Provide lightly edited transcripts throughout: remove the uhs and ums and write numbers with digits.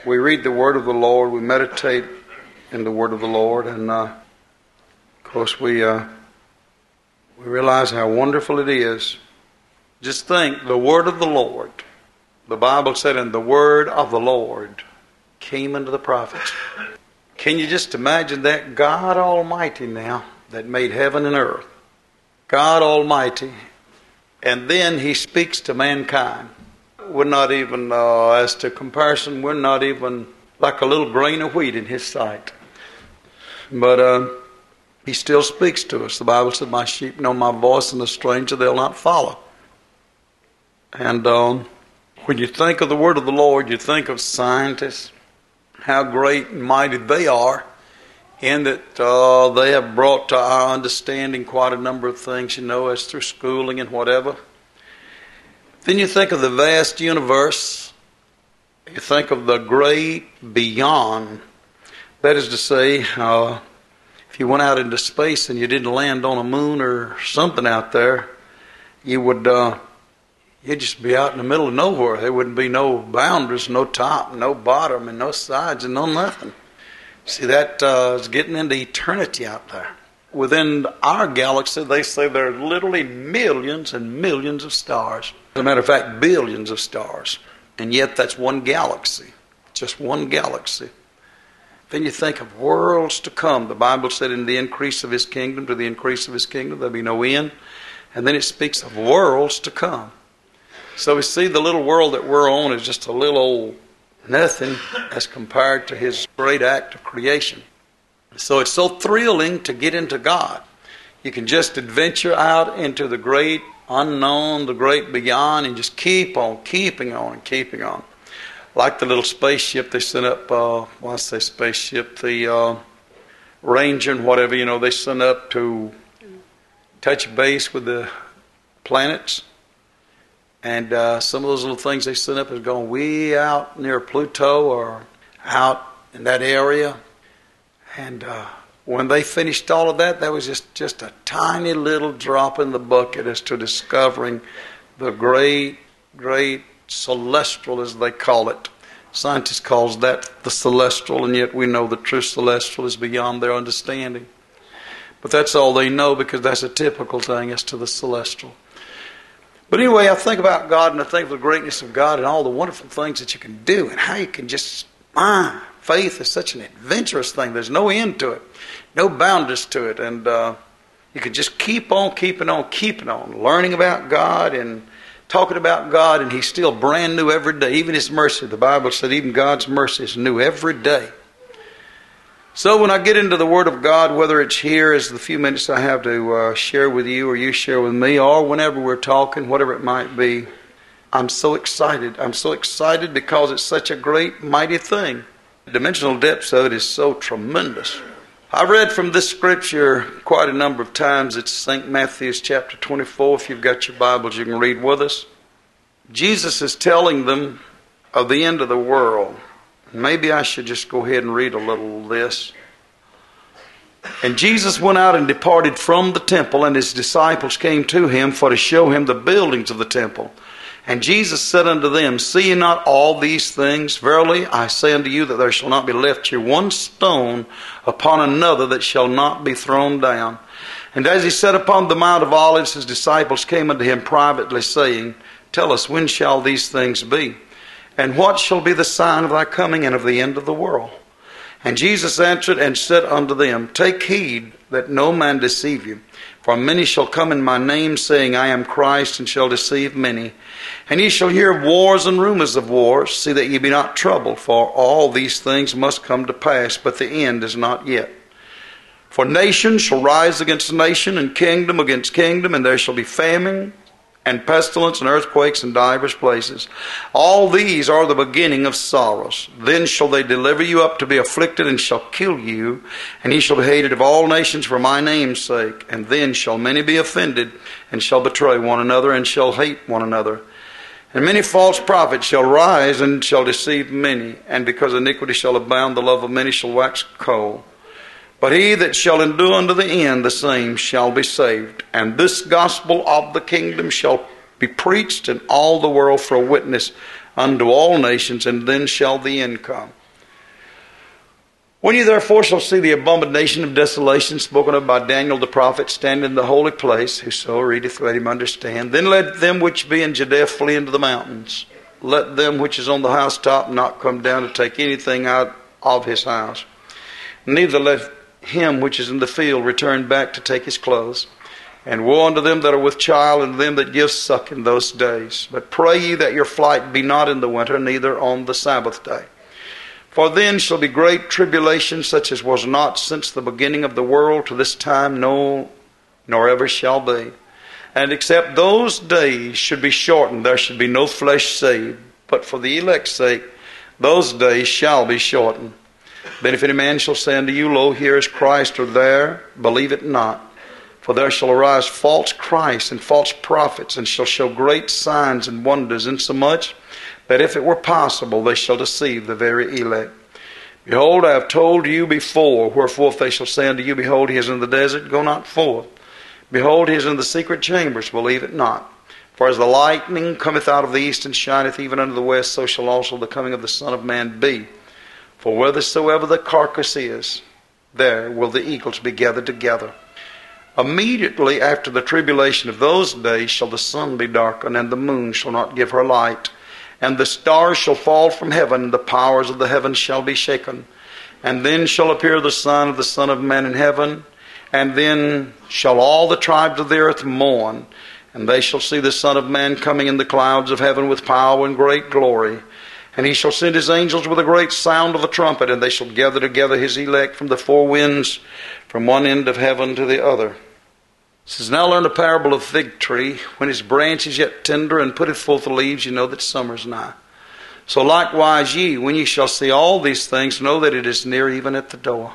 we read the Word of the Lord, we meditate in the Word of the Lord, and of course we realize how wonderful it is. Just think, the Word of the Lord. The Bible said, and the Word of the Lord came unto the prophets. Can you just imagine that? God Almighty now, that made heaven and earth. God Almighty. And then He speaks to mankind. We're not even, as to comparison, we're not even like a little grain of wheat in His sight. But He still speaks to us. The Bible said, my sheep know my voice, and the stranger they'll not follow. And when you think of the Word of the Lord, you think of scientists, how great and mighty they are, in that they have brought to our understanding quite a number of things, as through schooling and whatever. Then you think of the vast universe. You think of the great beyond. That is to say, if you went out into space and you didn't land on a moon or something out there, you'd just be out in the middle of nowhere. There wouldn't be no boundaries, no top, no bottom, and no sides, and no nothing. See, that is getting into eternity out there. Within our galaxy, they say there are literally millions and millions of stars. As a matter of fact, billions of stars. And yet that's one galaxy. Just one galaxy. Then you think of worlds to come. The Bible said, in the increase of His kingdom, to the increase of His kingdom, there'll be no end. And then it speaks of worlds to come. So we see the little world that we're on is just a little old nothing as compared to His great act of creation. So it's so thrilling to get into God. You can just adventure out into the great unknown, the great beyond, and just keep on keeping on and keeping on. Like the little spaceship they sent up, the Ranger and whatever, they sent up to touch base with the planets. And some of those little things they sent up is going way out near Pluto or out in that area. And when they finished all of that, that was just a tiny little drop in the bucket as to discovering the great, great celestial, as they call it. Scientists calls that the celestial, and yet we know the true celestial is beyond their understanding. But that's all they know, because that's a typical thing as to the celestial. But anyway, I think about God, and I think of the greatness of God and all the wonderful things that you can do, and how you can just, faith is such an adventurous thing. There's no end to it, no boundaries to it, and you can just keep on keeping on, learning about God and talking about God, and He's still brand new every day. Even His mercy, the Bible said, even God's mercy is new every day. So when I get into the Word of God, whether it's here as the few minutes I have to share with you, or you share with me, or whenever we're talking, whatever it might be, I'm so excited. I'm so excited because it's such a great, mighty thing. The dimensional depths of it is so tremendous. I've read from this scripture quite a number of times. It's St. Matthew's chapter 24. If you've got your Bibles, you can read with us. Jesus is telling them of the end of the world. Maybe I should just go ahead and read a little of this. And Jesus went out and departed from the temple, and His disciples came to Him for to show Him the buildings of the temple. And Jesus said unto them, see ye not all these things? Verily I say unto you that there shall not be left here one stone upon another that shall not be thrown down. And as He sat upon the Mount of Olives, His disciples came unto Him privately, saying, tell us, when shall these things be? And what shall be the sign of thy coming and of the end of the world? And Jesus answered and said unto them, take heed that no man deceive you. For many shall come in my name, saying, I am Christ, and shall deceive many. And ye shall hear of wars and rumors of wars. See that ye be not troubled, for all these things must come to pass, but the end is not yet. For nation shall rise against nation, and kingdom against kingdom, and there shall be famine, and pestilence, and earthquakes in divers places. All these are the beginning of sorrows. Then shall they deliver you up to be afflicted, and shall kill you, and ye shall be hated of all nations for my name's sake. And then shall many be offended, and shall betray one another, and shall hate one another. And many false prophets shall rise, and shall deceive many. And because iniquity shall abound, the love of many shall wax cold. But he that shall endure unto the end, the same shall be saved. And this gospel of the kingdom shall be preached in all the world for a witness unto all nations, and then shall the end come. When you therefore shall see the abomination of desolation spoken of by Daniel the prophet stand in the holy place, whoso readeth, let him understand. Then let them which be in Judea flee into the mountains. Let them which is on the housetop not come down to take anything out of his house. Neither let him which is in the field return back to take his clothes. And woe unto them that are with child, and them that give suck in those days. But pray ye that your flight be not in the winter, neither on the Sabbath day. For then shall be great tribulation, such as was not since the beginning of the world to this time, no, nor ever shall be. And except those days should be shortened, there should be no flesh saved. But for the elect's sake, those days shall be shortened. Then if any man shall say unto you, Lo, here is Christ, or there, believe it not. For there shall arise false Christs and false prophets, and shall show great signs and wonders, insomuch that if it were possible, they shall deceive the very elect. Behold, I have told you before. Wherefore, if they shall say unto you, Behold, he is in the desert, go not forth. Behold, he is in the secret chambers, believe it not. For as the lightning cometh out of the east and shineth even unto the west, so shall also the coming of the Son of Man be. For whithersoever the carcass is, there will the eagles be gathered together. Immediately after the tribulation of those days shall the sun be darkened, and the moon shall not give her light. And the stars shall fall from heaven, and the powers of the heavens shall be shaken. And then shall appear the Son of the Son of Man in heaven. And then shall all the tribes of the earth mourn. And they shall see the Son of Man coming in the clouds of heaven with power and great glory. And he shall send his angels with a great sound of a trumpet, and they shall gather together his elect from the four winds, from one end of heaven to the other. It says, Now learn the parable of the fig tree. When his branch is yet tender and putteth forth the leaves, you know that summer is nigh. So likewise ye, when ye shall see all these things, know that it is near, even at the door.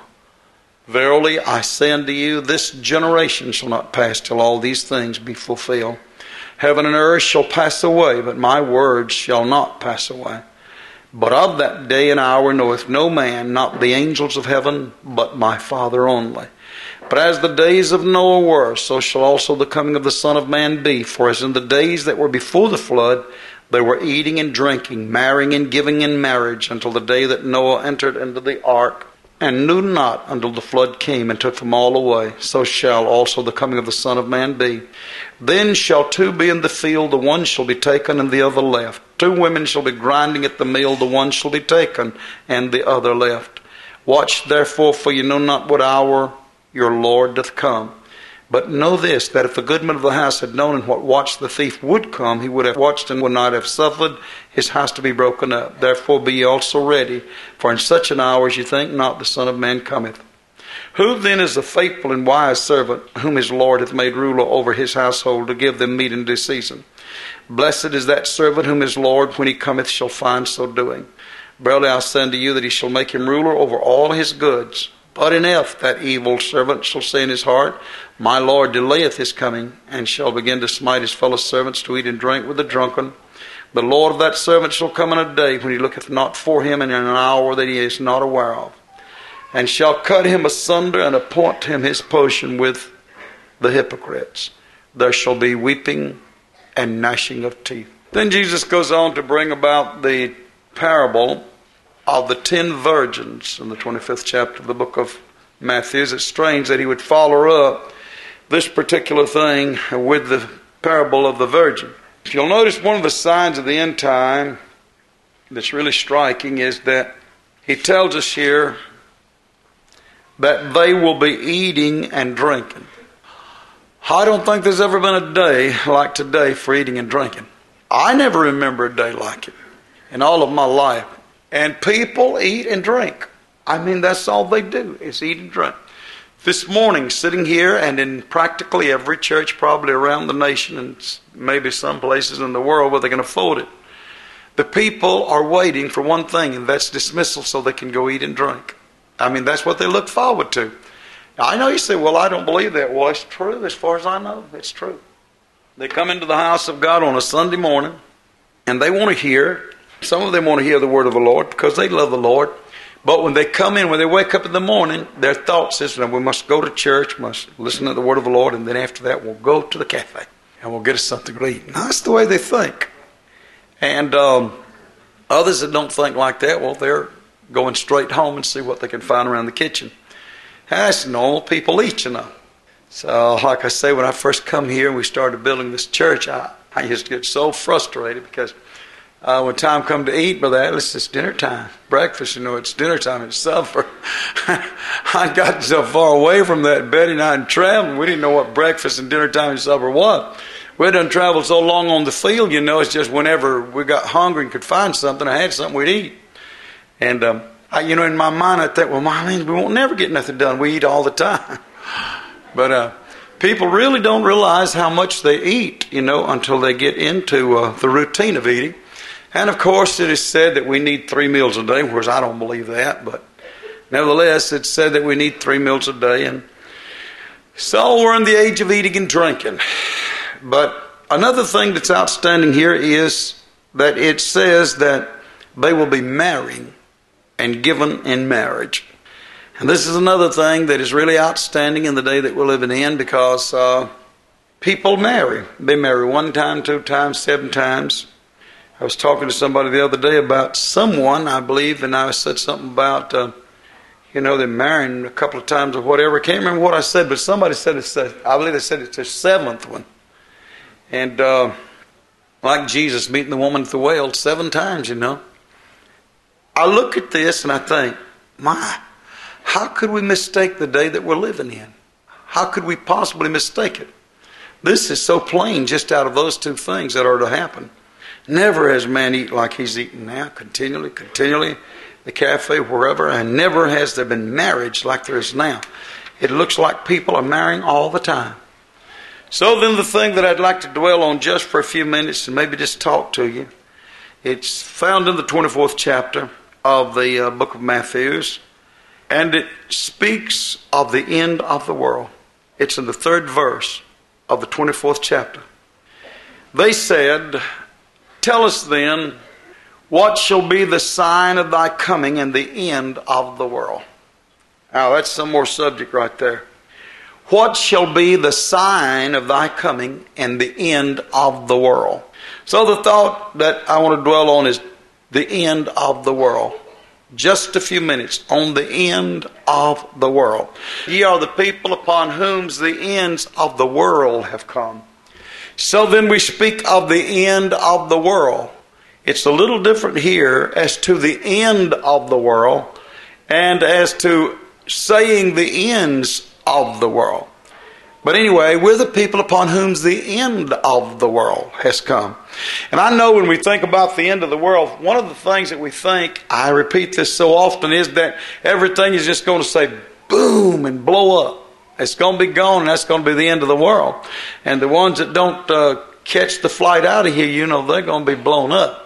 Verily I say unto you, this generation shall not pass till all these things be fulfilled. Heaven and earth shall pass away, but my words shall not pass away. But of that day and hour knoweth no man, not the angels of heaven, but my Father only. But as the days of Noah were, so shall also the coming of the Son of Man be. For as in the days that were before the flood, they were eating and drinking, marrying and giving in marriage, until the day that Noah entered into the ark, and knew not until the flood came and took them all away. So shall also the coming of the Son of Man be. Then shall two be in the field, the one shall be taken and the other left. Two women shall be grinding at the mill, the one shall be taken and the other left. Watch therefore, for you know not what hour your Lord doth come. But know this, that if the goodman of the house had known in what watch the thief would come, he would have watched and would not have suffered his house to be broken up. Therefore be ye also ready, for in such an hour as ye think not, the Son of Man cometh. Who then is the faithful and wise servant, whom his Lord hath made ruler over his household, to give them meat in due season? Blessed is that servant whom his Lord, when he cometh, shall find so doing. Verily I say unto you, that he shall make him ruler over all his goods. But if that evil servant shall say in his heart, My Lord delayeth his coming, and shall begin to smite his fellow servants to eat and drink with the drunken, the Lord of that servant shall come in a day when he looketh not for him, and in an hour that he is not aware of, and shall cut him asunder, and appoint him his portion with the hypocrites. There shall be weeping and gnashing of teeth. Then Jesus goes on to bring about the parable of the 10 virgins in the 25th chapter of the book of Matthew. It's strange that he would follow up this particular thing with the parable of the virgin. If you'll notice, one of the signs of the end time that's really striking is that he tells us here that they will be eating and drinking. I don't think there's ever been a day like today for eating and drinking. I never remember a day like it in all of my life. And people eat and drink. I mean, that's all they do, is eat and drink. This morning, sitting here, and in practically every church probably around the nation, and maybe some places in the world where they can afford it, the people are waiting for one thing, and that's dismissal so they can go eat and drink. I mean, that's what they look forward to. Now, I know you say, well, I don't believe that. Well, it's true. As far as I know, it's true. They come into the house of God on a Sunday morning, and they want to hear. Some of them want to hear the word of the Lord because they love the Lord. But when they come in, when they wake up in the morning, their thoughts is, we must go to church, must listen to the word of the Lord, and then after that we'll go to the cafe. and we'll get us something to eat. Now, that's the way they think. And others that don't think like that, well, they're going straight home and see what they can find around the kitchen. That's normal people eat, you know. So, like I say, when I first come here and we started building this church, I used to get so frustrated because when time come to eat, Brother Atlas, it's dinner time. Breakfast, you know, it's dinner time, it's supper. I got so far away from that, Betty and I had traveled. We didn't know what breakfast and dinner time and supper was. We done traveled so long on the field, you know, it's just whenever we got hungry and could find something, I had something we'd eat. And, in my mind, I think, well, we won't never get nothing done. We eat all the time. But people really don't realize how much they eat, you know, until they get into the routine of eating. And, of course, it is said that we need 3 meals a day, whereas I don't believe that. But nevertheless, it's said that we need 3 meals a day. And so we're in the age of eating and drinking. But another thing that's outstanding here is that it says that they will be marrying and given in marriage. And this is another thing that is really outstanding in the day that we're living in, because people marry. They marry 1 time, 2 times, 7 times. I was talking to somebody the other day about someone, I believe, and I said something about, they're marrying a couple of times or whatever. I can't remember what I said, but somebody said I believe they said it's their 7th one. And like Jesus meeting the woman at the well 7 times, you know. I look at this and I think, how could we mistake the day that we're living in? How could we possibly mistake it? This is so plain just out of those 2 things that are to happen. Never has man eaten like he's eating now, continually, the cafe, wherever, and never has there been marriage like there is now. It looks like people are marrying all the time. So then the thing that I'd like to dwell on just for a few minutes and maybe just talk to you, it's found in the 24th chapter of the book of Matthew, and it speaks of the end of the world. It's in the 3rd verse of the 24th chapter. They said, "Tell us then, what shall be the sign of thy coming and the end of the world?" Now that's some more subject right there. What shall be the sign of thy coming and the end of the world? So the thought that I want to dwell on is the end of the world. Just a few minutes on the end of the world. Ye are the people upon whom the ends of the world have come. So then we speak of the end of the world. It's a little different here as to the end of the world and as to saying the ends of the world. But anyway, we're the people upon whom the end of the world has come. And I know when we think about the end of the world, one of the things that we think, I repeat this so often, is that everything is just going to say boom and blow up. It's going to be gone, and that's going to be the end of the world. And the ones that don't catch the flight out of here, you know, they're going to be blown up.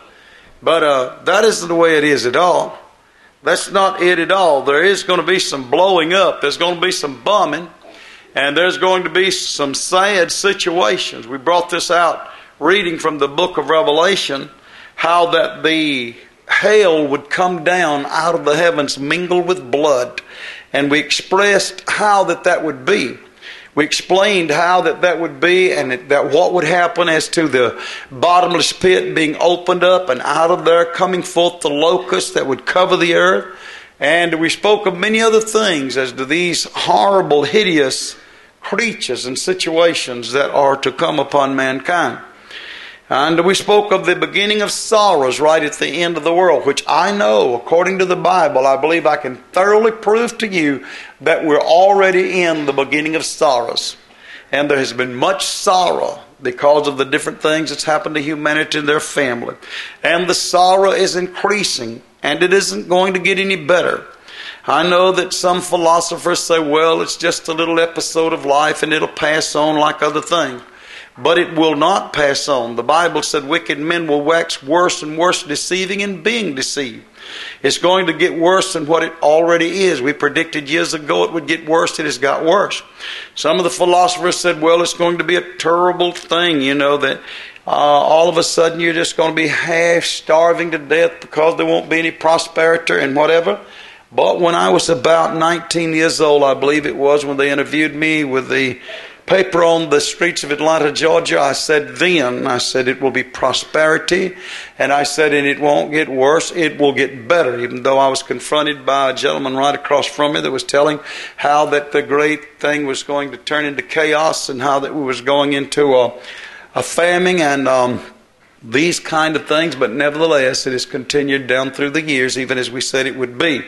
But that isn't the way it is at all. That's not it at all. There is going to be some blowing up. There's going to be some bombing. And there's going to be some sad situations. We brought this out reading from the book of Revelation, how that the hail would come down out of the heavens mingled with blood. And we expressed how that would be. We explained how that would be, and that what would happen as to the bottomless pit being opened up, and out of there coming forth the locusts that would cover the earth. And we spoke of many other things as to these horrible, hideous creatures and situations that are to come upon mankind. And we spoke of the beginning of sorrows right at the end of the world, which I know, according to the Bible, I believe I can thoroughly prove to you that we're already in the beginning of sorrows. And there has been much sorrow because of the different things that's happened to humanity and their family. And the sorrow is increasing, and it isn't going to get any better. I know that some philosophers say, well, it's just a little episode of life and it'll pass on like other things. But it will not pass on. The Bible said wicked men will wax worse and worse, deceiving and being deceived. It's going to get worse than what it already is. We predicted years ago it would get worse. It has got worse. Some of the philosophers said, well, it's going to be a terrible thing, you know, that all of a sudden you're just going to be half starving to death because there won't be any prosperity and whatever. But when I was about 19 years old, I believe it was, when they interviewed me with the paper on the streets of Atlanta, Georgia. I said it will be prosperity. And I said, and it won't get worse, it will get better. Even though I was confronted by a gentleman right across from me that was telling how that the great thing was going to turn into chaos and how that we was going into a famine and these kind of things. But nevertheless, it has continued down through the years, even as we said it would be.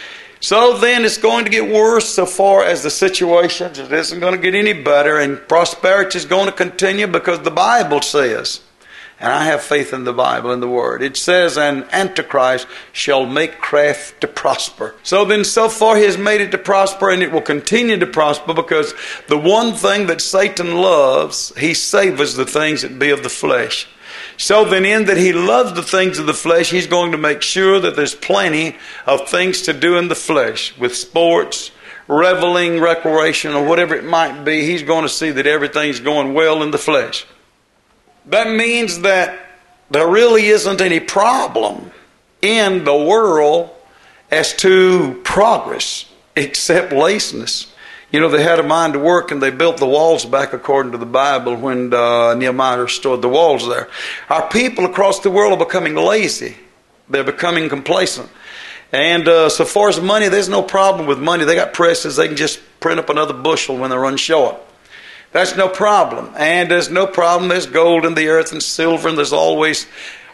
So then it's going to get worse so far as the situation. It isn't going to get any better, and prosperity is going to continue because the Bible says, and I have faith in the Bible and the Word, it says, an Antichrist shall make craft to prosper. So then so far he has made it to prosper, and it will continue to prosper because the one thing that Satan loves, he savors the things that be of the flesh. So then in that he loves the things of the flesh, he's going to make sure that there's plenty of things to do in the flesh. With sports, reveling, recreation, or whatever it might be, he's going to see that everything's going well in the flesh. That means that there really isn't any problem in the world as to progress except laziness. You know, they had a mind to work and they built the walls back according to the Bible when Nehemiah restored the walls there. Our people across the world are becoming lazy. They're becoming complacent. And so far as money, there's no problem with money. They got presses. They can just print up another bushel when they run short. That's no problem. And there's no problem. There's gold in the earth and silver, and there's always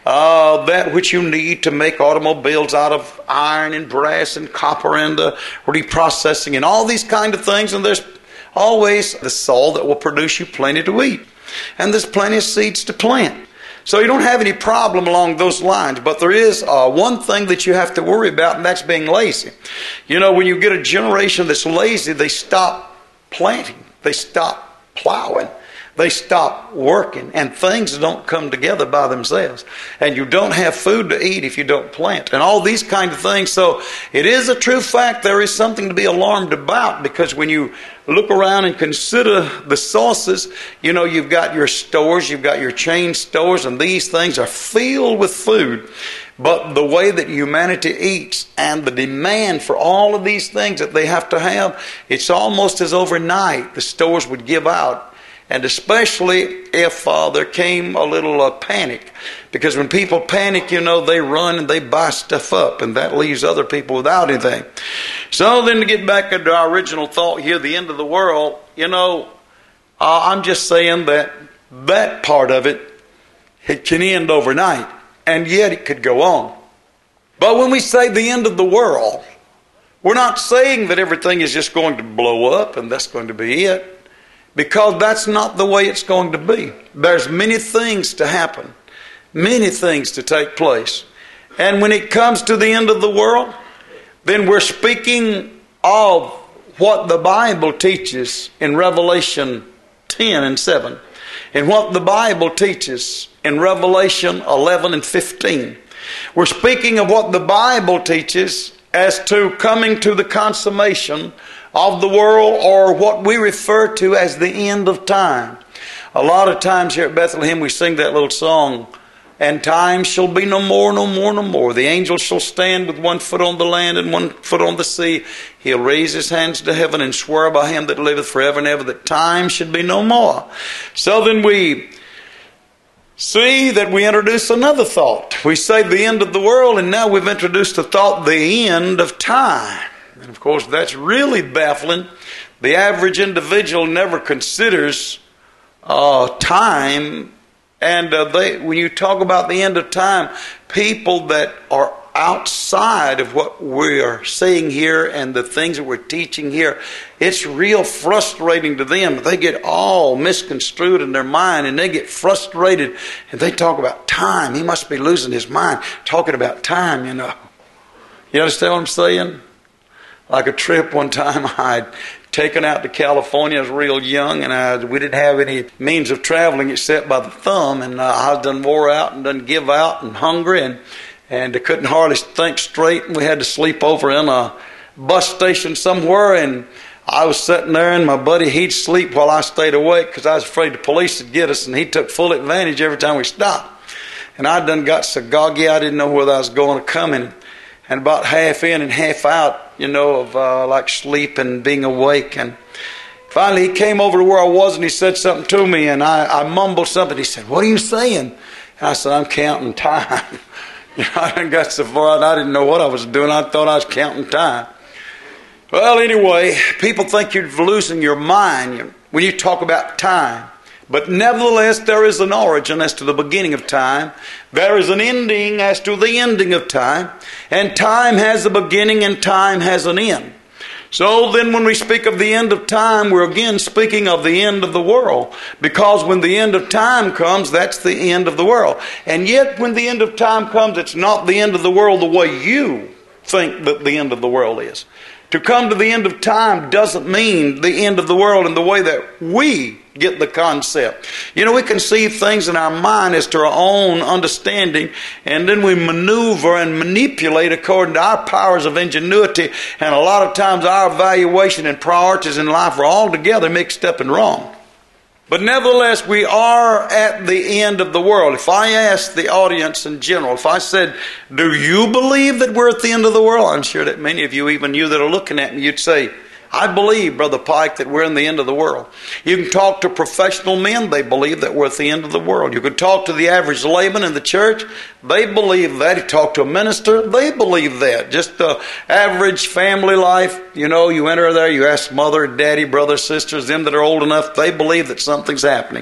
that which you need to make automobiles out of iron and brass and copper and reprocessing and all these kind of things. And there's always the soil that will produce you plenty to eat. And there's plenty of seeds to plant. So you don't have any problem along those lines. But there is one thing that you have to worry about, and that's being lazy. You know, when you get a generation that's lazy, they stop planting. They stop plowing. They stop working, and things don't come together by themselves. And you don't have food to eat if you don't plant, and all these kind of things. So it is a true fact there is something to be alarmed about, because when you look around and consider the sources, you know, you've got your stores, you've got your chain stores, and these things are filled with food. But the way that humanity eats and the demand for all of these things that they have to have, it's almost as overnight the stores would give out. And especially if there came a little panic. Because when people panic, you know, they run and they buy stuff up. And that leaves other people without anything. So then to get back into our original thought here, the end of the world, you know, I'm just saying that part of it can end overnight. And yet it could go on. But when we say the end of the world, we're not saying that everything is just going to blow up and that's going to be it. Because that's not the way it's going to be. There's many things to happen. Many things to take place. And when it comes to the end of the world, then we're speaking of what the Bible teaches in Revelation 10 and 7. And what the Bible teaches in Revelation 11 and 15. We're speaking of what the Bible teaches as to coming to the consummation of the world, or what we refer to as the end of time. A lot of times here at Bethlehem we sing that little song, and time shall be no more, no more, no more. The angel shall stand with one foot on the land and one foot on the sea. He'll raise his hands to heaven and swear by him that liveth forever and ever that time should be no more. So then we see that we introduce another thought. We say the end of the world, and now we've introduced the thought, the end of time. And of course, that's really baffling. The average individual never considers time. And when you talk about the end of time, people that are outside of what we are saying here and the things that we're teaching here, it's real frustrating to them. They get all misconstrued in their mind, and they get frustrated, and they talk about time. He must be losing his mind talking about time, you know. You understand what I'm saying? Like a trip one time I'd taken out to California. I was real young, and we didn't have any means of traveling except by the thumb. And I was done wore out and done give out and hungry, and I couldn't hardly think straight. And we had to sleep over in a bus station somewhere. And I was sitting there, and my buddy, he'd sleep while I stayed awake because I was afraid the police would get us. And he took full advantage every time we stopped. And I done got so groggy I didn't know whether I was going or coming. And about half in and half out, you know, of like sleep and being awake. And Finally, he came over to where I was and he said something to me, and I mumbled something. He said, "What are you saying?" And I said, "I'm counting time." I didn't got so far, I didn't know what I was doing. I thought I was counting time. Well, anyway, people think you're losing your mind when you talk about time. But nevertheless, there is an origin as to the beginning of time. There is an ending as to the ending of time. And time has a beginning and time has an end. So then when we speak of the end of time, we're again speaking of the end of the world. Because when the end of time comes, that's the end of the world. And yet when the end of time comes, it's not the end of the world the way you think that the end of the world is. To come to the end of time doesn't mean the end of the world in the way that we get the concept. You know, we conceive things in our mind as to our own understanding, and then we maneuver and manipulate according to our powers of ingenuity, and a lot of times our evaluation and priorities in life are altogether mixed up and wrong. But nevertheless, we are at the end of the world. If I asked the audience in general, if I said, "Do you believe that we're at the end of the world?" I'm sure that many of you, even you that are looking at me, you'd say, "I believe, Brother Pike, that we're in the end of the world." You can talk to professional men, they believe that we're at the end of the world. You can talk to the average layman in the church, they believe that. You talk to a minister, they believe that. Just the average family life, you know, you enter there, you ask mother, daddy, brothers, sisters, them that are old enough, they believe that something's happening.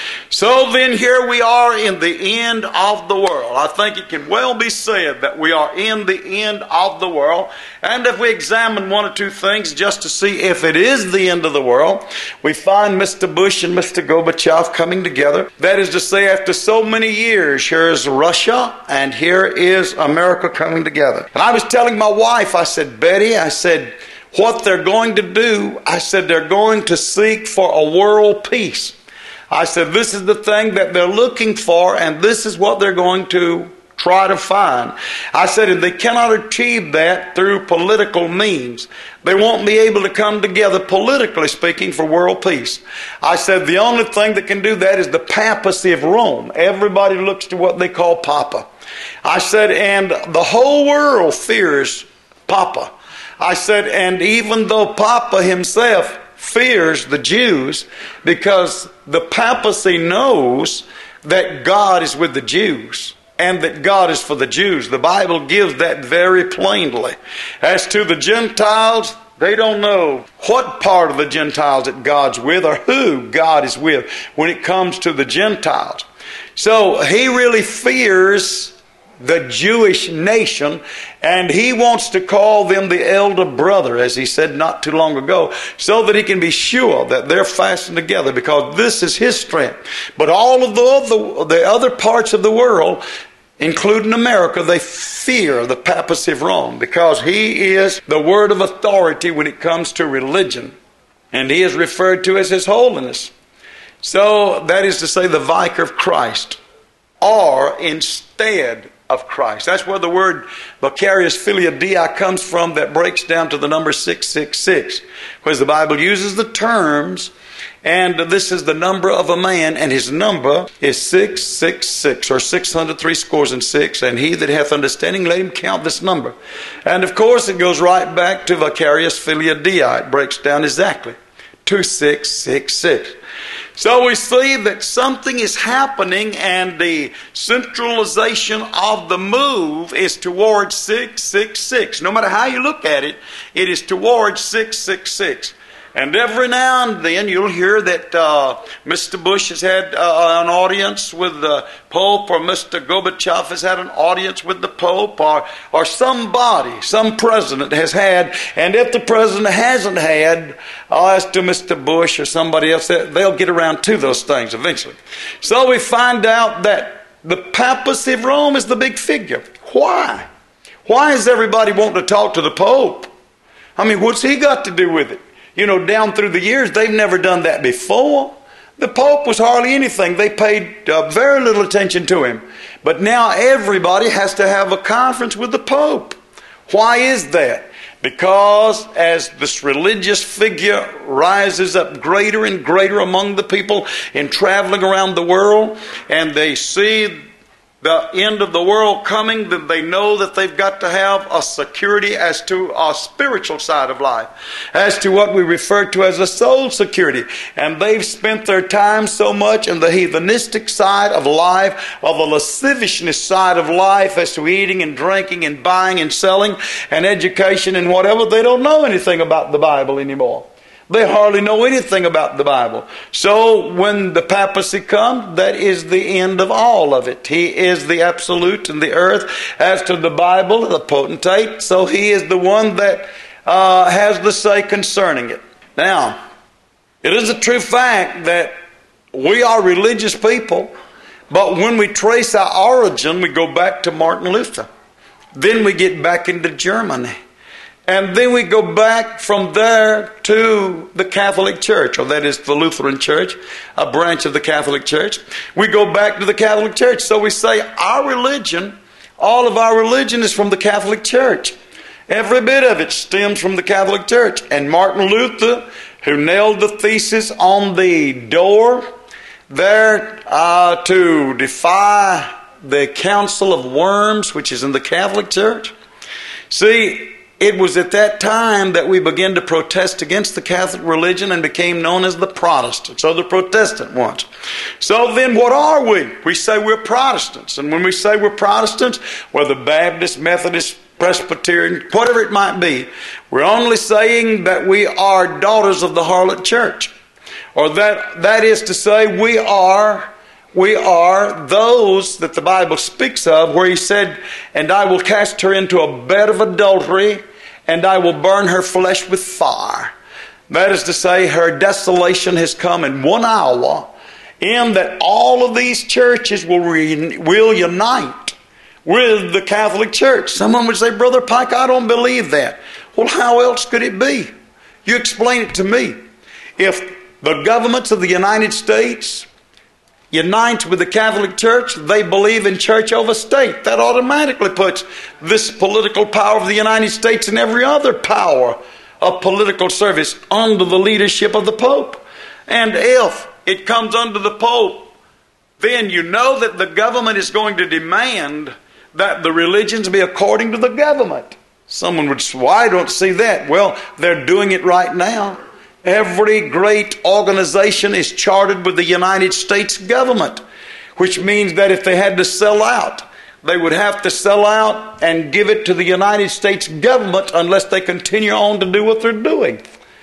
So then here we are in the end of the world. I think it can well be said that we are in the end of the world. And if we examine one or two things just to see if it is the end of the world, we find Mr. Bush and Mr. Gorbachev coming together. That is to say, after so many years, here is Russia and here is America coming together. And I was telling my wife, I said, "Betty," I said, "what they're going to do," I said, "they're going to seek for a world peace." I said, "This is the thing that they're looking for, and this is what they're going to try to find." I said, "and they cannot achieve that through political means. They won't be able to come together, politically speaking, for world peace." I said, "The only thing that can do that is the papacy of Rome." Everybody looks to what they call Papa. I said, "and the whole world fears Papa." I said, "and even though Papa himself fears the Jews, because the papacy knows that God is with the Jews and that God is for the Jews." The Bible gives that very plainly. As to the Gentiles, they don't know what part of the Gentiles that God's with or who God is with when it comes to the Gentiles. So he really fears the Jewish nation, and he wants to call them the elder brother, as he said not too long ago, so that he can be sure that they're fastened together, because this is his strength. But all of the other parts of the world, including America, they fear the papacy of Rome, because he is the word of authority when it comes to religion, and he is referred to as His Holiness. So that is to say, the vicar of Christ, or instead of Christ. That's where the word vicarious filia Dei comes from, that breaks down to the number 666, because the Bible uses the terms, and this is the number of a man, and his number is 666, or 666, and he that hath understanding, let him count this number. And of course it goes right back to vicarious filia Dei. It breaks down exactly to 666. So we see that something is happening, and the centralization of the move is towards 666. No matter how you look at it, it is towards 666. And every now and then you'll hear that Mr. Bush has had an audience with the Pope, or Mr. Gorbachev has had an audience with the Pope, or somebody, some president has had. And if the president hasn't had, as to Mr. Bush or somebody else, they'll get around to those things eventually. So we find out that the papacy of Rome is the big figure. Why? Why is everybody wanting to talk to the Pope? I mean, what's he got to do with it? You know, down through the years, they've never done that before. The Pope was hardly anything. They paid very little attention to him. But now everybody has to have a conference with the Pope. Why is that? Because as this religious figure rises up greater and greater among the people in traveling around the world, and they see the end of the world coming, then they know that they've got to have a security as to a spiritual side of life, as to what we refer to as a soul security. And they've spent their time so much in the heathenistic side of life, of the lasciviousness side of life, as to eating and drinking and buying and selling and education and whatever. They don't know anything about the Bible anymore. They hardly know anything about the Bible. So when the papacy comes, that is the end of all of it. He is the absolute in the earth. As to the Bible, the potentate, so he is the one that has the say concerning it. Now, it is a true fact that we are religious people, but when we trace our origin, we go back to Martin Luther. Then we get back into Germany. And then we go back from there to the Catholic Church, or that is the Lutheran Church, a branch of the Catholic Church. We go back to the Catholic Church. So we say our religion, all of our religion is from the Catholic Church. Every bit of it stems from the Catholic Church. And Martin Luther, who nailed the thesis on the door there to defy the Council of Worms, which is in the Catholic Church. See, it was at that time that we began to protest against the Catholic religion and became known as the Protestants, or the Protestant ones. So then what are we? We say we're Protestants. And when we say we're Protestants, whether Baptist, Methodist, Presbyterian, whatever it might be, we're only saying that we are daughters of the harlot church. Or that is to say, we are those that the Bible speaks of, where he said, and I will cast her into a bed of adultery, and I will burn her flesh with fire. That is to say, her desolation has come in 1 hour, in that all of these churches will unite with the Catholic Church. Someone would say, Brother Pike, I don't believe that. Well, how else could it be? You explain it to me. If the governments of the United States unite with the Catholic Church, they believe in church over state. That automatically puts this political power of the United States and every other power of political service under the leadership of the Pope. And if it comes under the Pope, then you know that the government is going to demand that the religions be according to the government. Someone would say, well, I don't see that. Well, they're doing it right now. Every great organization is chartered with the United States government, which means that if they had to sell out, they would have to sell out and give it to the United States government unless they continue on to do what they're doing.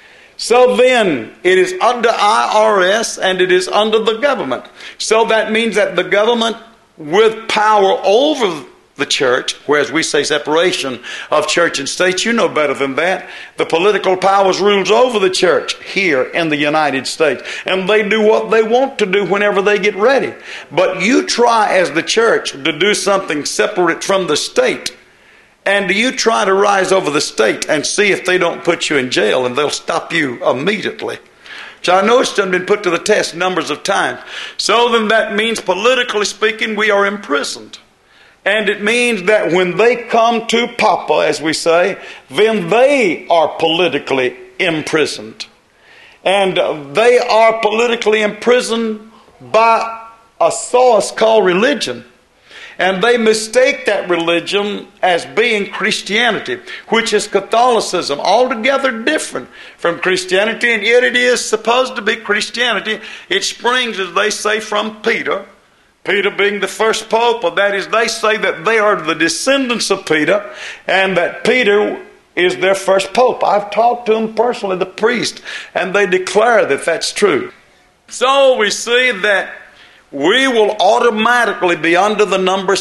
So then, it is under IRS and it is under the government. So that means that the government with power over the church, whereas we say separation of church and state, you know better than that. The political powers rules over the church here in the United States. And they do what they want to do whenever they get ready. But you try as the church to do something separate from the state. And you try to rise over the state and see if they don't put you in jail, and they'll stop you immediately. So I know it's been put to the test numbers of times. So then that means, politically speaking, we are imprisoned. And it means that when they come to Papa, as we say, then they are politically imprisoned. And they are politically imprisoned by a source called religion. And they mistake that religion as being Christianity, which is Catholicism, altogether different from Christianity, and yet it is supposed to be Christianity. It springs, as they say, from Peter. Peter being the first pope, or that is, they say that they are the descendants of Peter, and that Peter is their first pope. I've talked to them personally, the priest, and they declare that that's true. So we see that we will automatically be under the number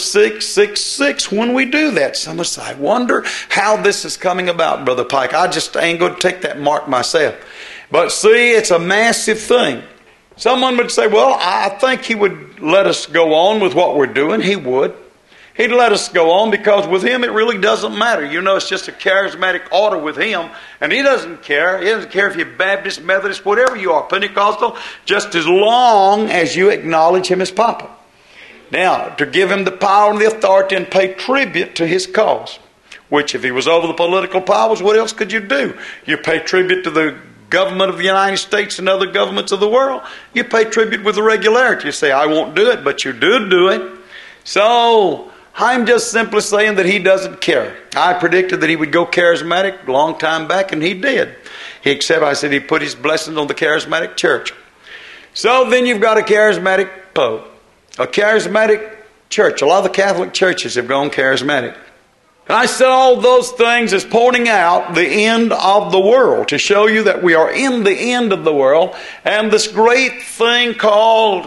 666 when we do that. Someone say, I wonder how this is coming about, Brother Pike. I just ain't going to take that mark myself. But see, it's a massive thing. Someone would say, well, I think he would let us go on with what we're doing. He would. He'd let us go on because with him it really doesn't matter. You know, it's just a charismatic order with him. And he doesn't care. He doesn't care if you're Baptist, Methodist, whatever you are, Pentecostal, just as long as you acknowledge him as Papa. Now, to give him the power and the authority and pay tribute to his cause, which if he was over the political powers, what else could you do? You pay tribute to the government of the United States and other governments of the world. You pay tribute with regularity. You say, I won't do it, but you do it. So I'm just simply saying that he doesn't care. I predicted that he would go charismatic a long time back, and he did. I said he put his blessings on the charismatic church. So then you've got a charismatic pope, a charismatic church. A lot of the Catholic churches have gone charismatic. And I said all those things is pointing out the end of the world, to show you that we are in the end of the world, and this great thing called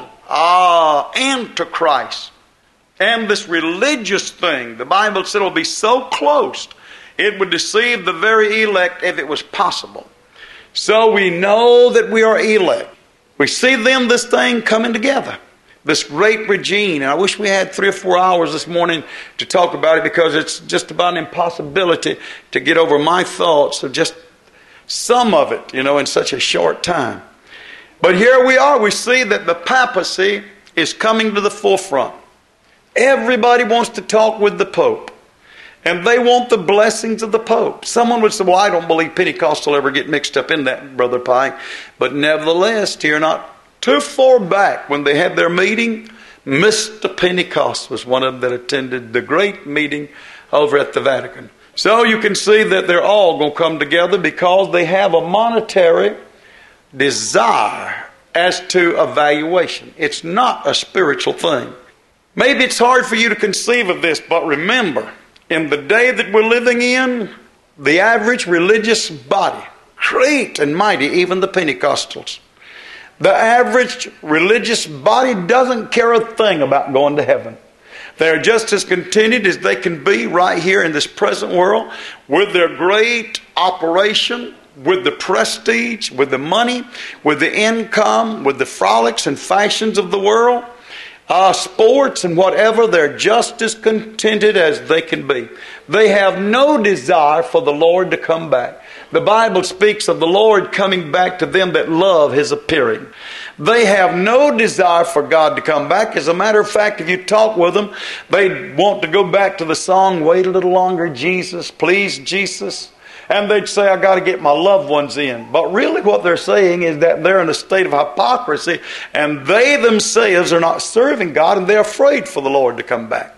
Antichrist. And this religious thing, the Bible said, will be so close, it would deceive the very elect if it was possible. So we know that we are elect. We see then this thing coming together, this great regime. And I wish we had 3 or 4 hours this morning to talk about it, because it's just about an impossibility to get over my thoughts of just some of it, in such a short time. But here we are. We see that the papacy is coming to the forefront. Everybody wants to talk with the Pope, and they want the blessings of the Pope. Someone would say, well, I don't believe Pentecostal ever get mixed up in that, Brother Pike. But nevertheless, here not too far back, when they had their meeting, Mr. Pentecost was one of them that attended the great meeting over at the Vatican. So you can see that they're all going to come together because they have a monetary desire as to evaluation. It's not a spiritual thing. Maybe it's hard for you to conceive of this, but remember, in the day that we're living in, the average religious body, great and mighty, even the Pentecostals, the average religious body doesn't care a thing about going to heaven. They're just as contented as they can be right here in this present world with their great operation, with the prestige, with the money, with the income, with the frolics and fashions of the world. Sports and whatever, they're just as contented as they can be. They have no desire for the Lord to come back. The Bible speaks of the Lord coming back to them that love His appearing. They have no desire for God to come back. As a matter of fact, if you talk with them, they want to go back to the song, "Wait a little longer, Jesus, please, Jesus." And they'd say, I got to get my loved ones in. But really what they're saying is that they're in a state of hypocrisy, and they themselves are not serving God, and they're afraid for the Lord to come back.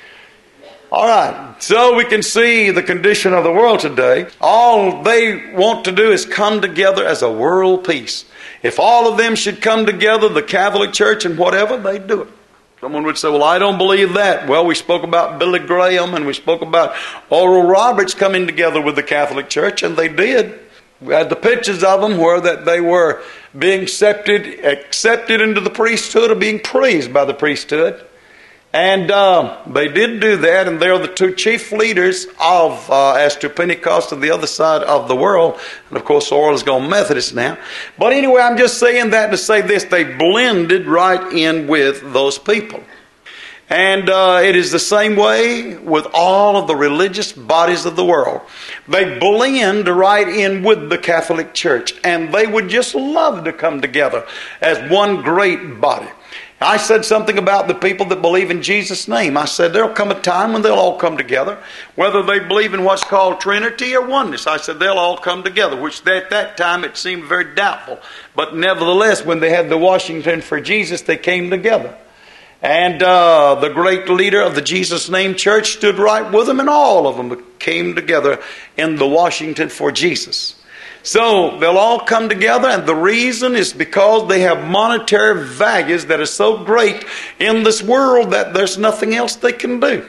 All right, so we can see the condition of the world today. All they want to do is come together as a world peace. If all of them should come together, the Catholic Church and whatever, they'd do it. Someone would say, well, I don't believe that. Well, we spoke about Billy Graham and we spoke about Oral Roberts coming together with the Catholic Church, and they did. We had the pictures of them where that they were being accepted into the priesthood, or being praised by the priesthood. And they did do that, and they're the two chief leaders of, as to Pentecost on the other side of the world. And of course, Oral is gone Methodist now. But anyway, I'm just saying that to say this: they blended right in with those people. And it is the same way with all of the religious bodies of the world. They blend right in with the Catholic Church, and they would just love to come together as one great body. I said something about the people that believe in Jesus' name. I said there'll come a time when they'll all come together, whether they believe in what's called Trinity or oneness. I said they'll all come together, which at that time it seemed very doubtful. But nevertheless, when they had the Washington for Jesus, they came together. And the great leader of the Jesus Name Church stood right with them, and all of them came together in the Washington for Jesus. So they'll all come together, and the reason is because they have monetary values that are so great in this world that there's nothing else they can do.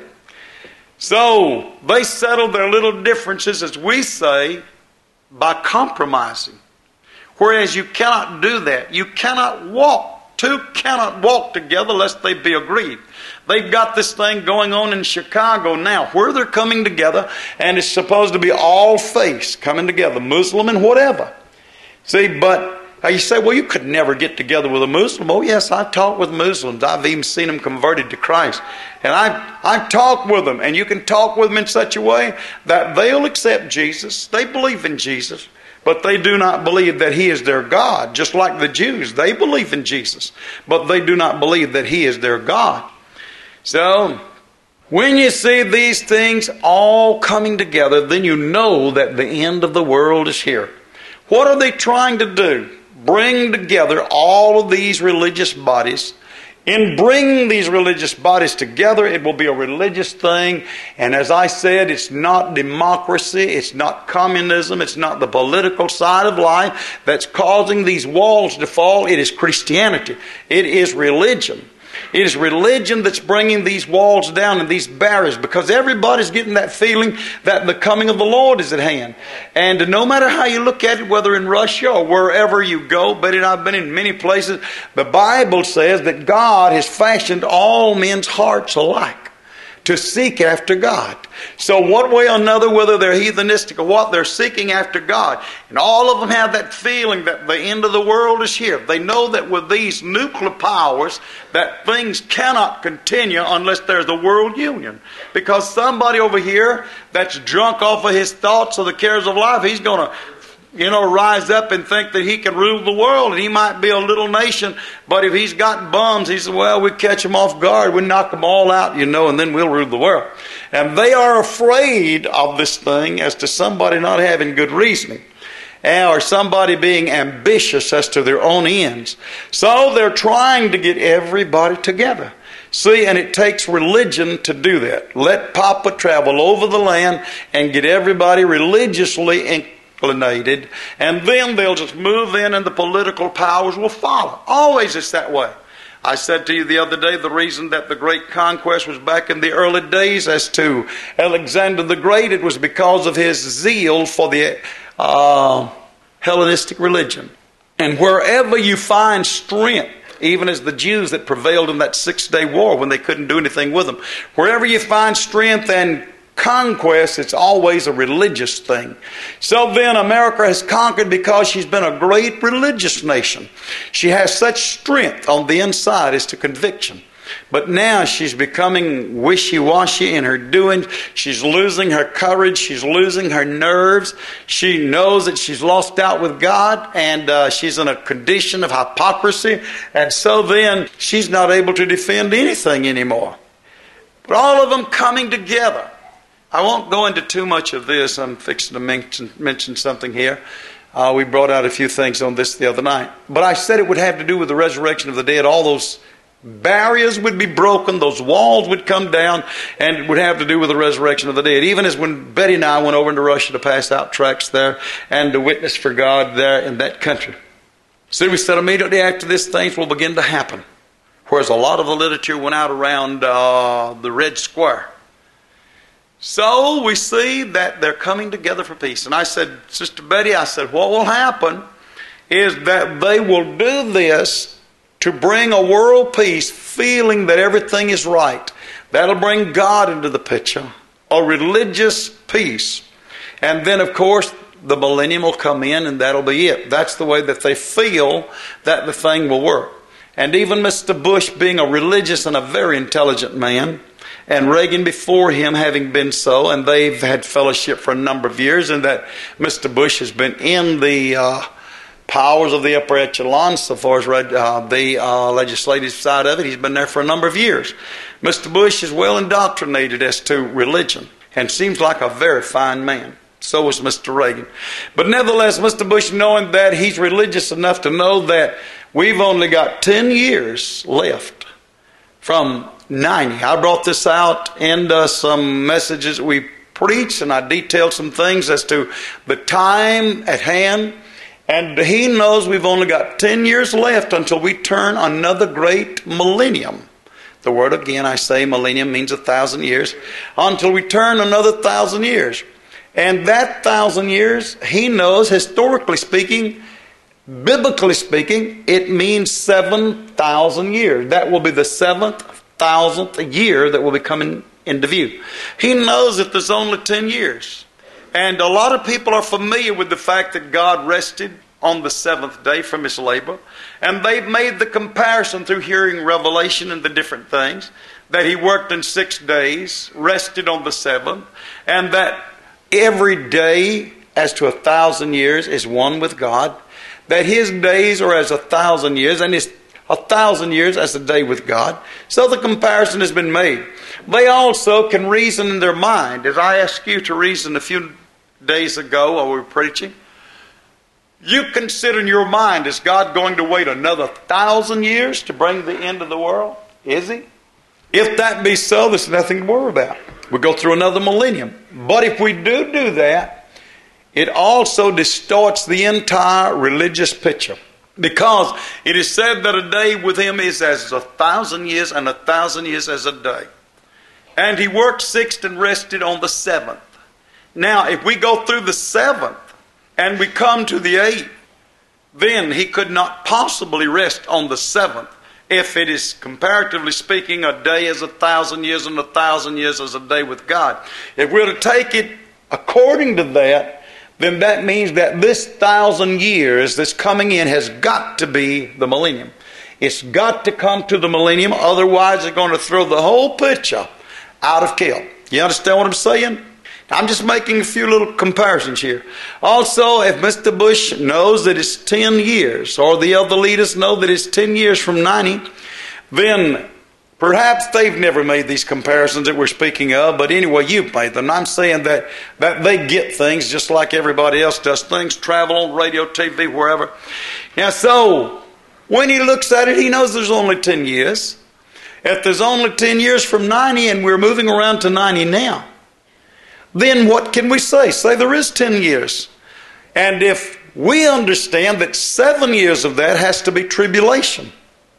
So they settle their little differences, as we say, by compromising. Whereas you cannot do that. You cannot walk. Two cannot walk together lest they be agreed. They've got this thing going on in Chicago now, where they're coming together, and it's supposed to be all faiths coming together, Muslim and whatever. See, but you say, well, you could never get together with a Muslim. Oh, yes, I've talked with Muslims. I've even seen them converted to Christ. And I've talked with them, and you can talk with them in such a way that they'll accept Jesus. They believe in Jesus. But they do not believe that He is their God. Just like the Jews, they believe in Jesus, but they do not believe that He is their God. So, when you see these things all coming together, then you know that the end of the world is here. What are they trying to do? Bring together all of these religious bodies in bringing these religious bodies together. It will be a religious thing. And as I said, it's not democracy. It's not communism. It's not the political side of life that's causing these walls to fall. It is Christianity. It is religion. It is religion that's bringing these walls down and these barriers, because everybody's getting that feeling that the coming of the Lord is at hand. And no matter how you look at it, whether in Russia or wherever you go, Betty and I have been in many places, the Bible says that God has fashioned all men's hearts alike to seek after God. So one way or another, whether they're heathenistic or what, they're seeking after God. And all of them have that feeling that the end of the world is here. They know that with these nuclear powers, that things cannot continue unless there's a world union. Because somebody over here that's drunk off of his thoughts of the cares of life, he's going to rise up and think that he can rule the world. And he might be a little nation, but if he's got bums, he says, well, we catch them off guard. We knock them all out, and then we'll rule the world. And they are afraid of this thing as to somebody not having good reasoning, or somebody being ambitious as to their own ends. So they're trying to get everybody together. See, and it takes religion to do that. Let Papa travel over the land and get everybody religiously inclinated, and then they'll just move in and the political powers will follow. Always it's that way. I said to you the other day, the reason that the great conquest was back in the early days as to Alexander the Great, it was because of his zeal for the Hellenistic religion. And wherever you find strength, even as the Jews that prevailed in that 6-day war when they couldn't do anything with them, wherever you find strength and conquest, it's always a religious thing. So then America has conquered because she's been a great religious nation. She has such strength on the inside as to conviction. But now she's becoming wishy-washy in her doing. She's losing her courage. She's losing her nerves. She knows that she's lost out with God, and she's in a condition of hypocrisy. And so then she's not able to defend anything anymore. But all of them coming together. I won't go into too much of this. I'm fixing to mention something here. We brought out a few things on this the other night. But I said it would have to do with the resurrection of the dead. All those barriers would be broken. Those walls would come down. And it would have to do with the resurrection of the dead. Even as when Betty and I went over into Russia to pass out tracts there and to witness for God there in that country. So we said immediately after this, things will begin to happen. Whereas a lot of the literature went out around the Red Square. So we see that they're coming together for peace. And I said, Sister Betty, I said, what will happen is that they will do this to bring a world peace, feeling that everything is right. That'll bring God into the picture, a religious peace. And then, of course, the millennium will come in, and that'll be it. That's the way that they feel that the thing will work. And even Mr. Bush, being a religious and a very intelligent man, and Reagan before him having been so, and they've had fellowship for a number of years, and that Mr. Bush has been in the powers of the upper echelon so far as the legislative side of it. He's been there for a number of years. Mr. Bush is well indoctrinated as to religion and seems like a very fine man. So was Mr. Reagan. But nevertheless, Mr. Bush, knowing that he's religious enough to know that we've only got 10 years left from 90. I brought this out in some messages we preached, and I detailed some things as to the time at hand. And he knows we've only got 10 years left until we turn another great millennium. The word again, I say millennium means 1,000 years. Until we turn another 1,000 years. And that 1,000 years, he knows, historically speaking, biblically speaking, it means 7,000 years. That will be the 7,000th year that will be coming into view. He knows that there's only 10 years. And a lot of people are familiar with the fact that God rested on the seventh day from his labor. And they've made the comparison through hearing Revelation and the different things, that he worked in 6 days, rested on the seventh, and that every day as to 1,000 years is one with God, that his days are as 1,000 years, and his 1,000 years as a day with God. So the comparison has been made. They also can reason in their mind, as I asked you to reason a few days ago while we were preaching. You consider in your mind, is God going to wait another 1,000 years to bring the end of the world? Is He? If that be so, there's nothing to worry about. We'll go through another millennium. But if we do that, it also distorts the entire religious picture. Because it is said that a day with Him is as 1,000 years, and 1,000 years as a day. And He worked sixth and rested on the seventh. Now, if we go through the seventh and we come to the eighth, then He could not possibly rest on the seventh. If it is, comparatively speaking, a day is 1,000 years and 1,000 years is a day with God. If we're to take it according to that, then that means that this 1,000 years that's coming in has got to be the millennium. It's got to come to the millennium, otherwise it's going to throw the whole picture out of kilter. You understand what I'm saying? I'm just making a few little comparisons here. Also, if Mr. Bush knows that it's 10 years, or the other leaders know that it's 10 years from 90, then perhaps they've never made these comparisons that we're speaking of, but anyway, you've made them. I'm saying that they get things just like everybody else does. Things travel on radio, TV, wherever. Now, so when he looks at it, he knows there's only 10 years. If there's only 10 years from 90 and we're moving around to 90 now, then what can we say? Say there is 10 years. And if we understand that 7 years of that has to be tribulation,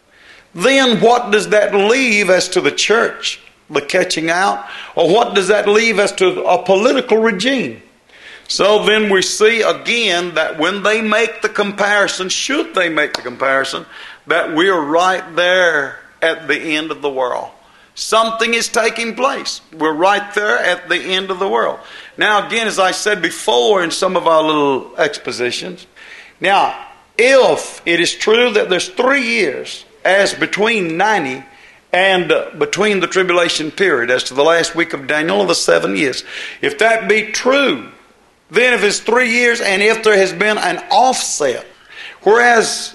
then what does that leave as to the church, the catching out? Or what does that leave as to a political regime? So then we see again that when they make the comparison, should they make the comparison, that we're right there at the end of the world. Something is taking place. We're right there at the end of the world. Now again, as I said before in some of our little expositions, now if it is true that there's 3 years as between 90 and between the tribulation period, as to the last week of Daniel, or the 7 years, if that be true, then if it's 3 years and if there has been an offset, whereas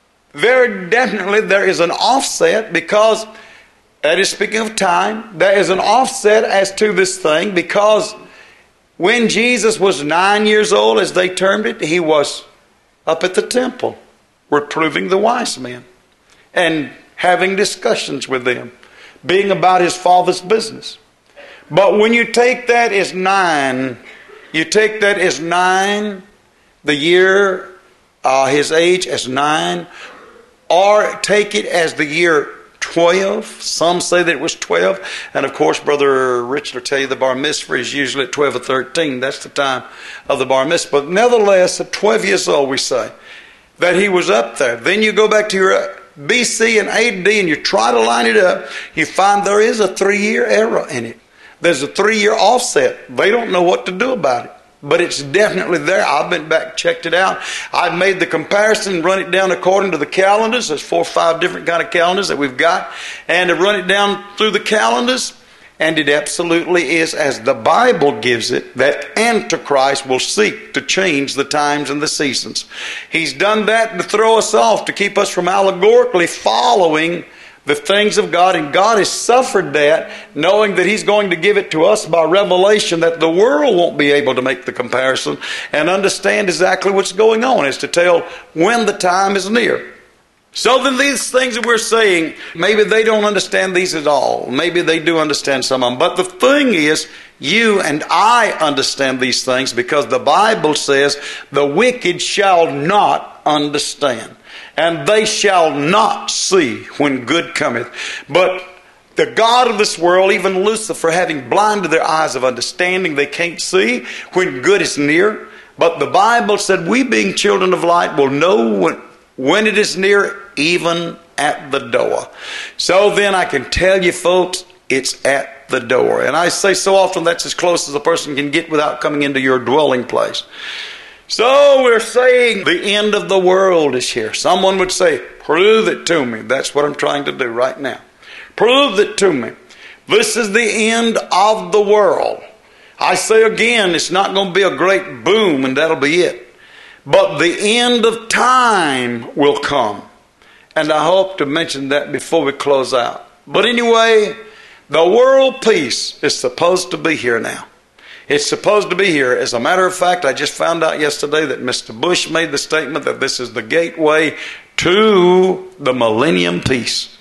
very definitely there is an offset, because that is speaking of time, there is an offset as to this thing, because when Jesus was 9 years old, as they termed it, He was up at the temple reproving the wise men and having discussions with them, being about His Father's business. But when you take that as 9, the year, His age as 9, or take it as the year 12. Some say that it was 12. And of course, Brother Richard will tell you the bar mitzvah is usually at 12 or 13. That's the time of the bar mitzvah. But nevertheless, at 12 years old, we say that he was up there. Then you go back to your BC and AD and you try to line it up. You find there is a 3-year error in it. There's a 3-year offset. They don't know what to do about it. But it's definitely there. I've been back, checked it out. I've made the comparison, run it down according to the calendars. There's 4 or 5 different kind of calendars that we've got. And to run it down through the calendars. And it absolutely is, as the Bible gives it, that Antichrist will seek to change the times and the seasons. He's done that to throw us off, to keep us from allegorically following the things of God, and God has suffered that, knowing that He's going to give it to us by revelation, that the world won't be able to make the comparison and understand exactly what's going on, as to tell when the time is near. So then these things that we're saying, maybe they don't understand these at all. Maybe they do understand some of them. But the thing is, you and I understand these things, because the Bible says the wicked shall not understand, and they shall not see when good cometh. But the God of this world, even Lucifer, having blinded their eyes of understanding, they can't see when good is near. But the Bible said we, being children of light, will know when it is near, even at the door. So then I can tell you, folks, it's at the door. And I say so often that's as close as a person can get without coming into your dwelling place. So we're saying the end of the world is here. Someone would say, prove it to me. That's what I'm trying to do right now. Prove it to me. This is the end of the world. I say again, it's not going to be a great boom and that'll be it. But the end of time will come. And I hope to mention that before we close out. But anyway, the world peace is supposed to be here now. It's supposed to be here. As a matter of fact, I just found out yesterday that Mr. Bush made the statement that this is the gateway to the millennium peace.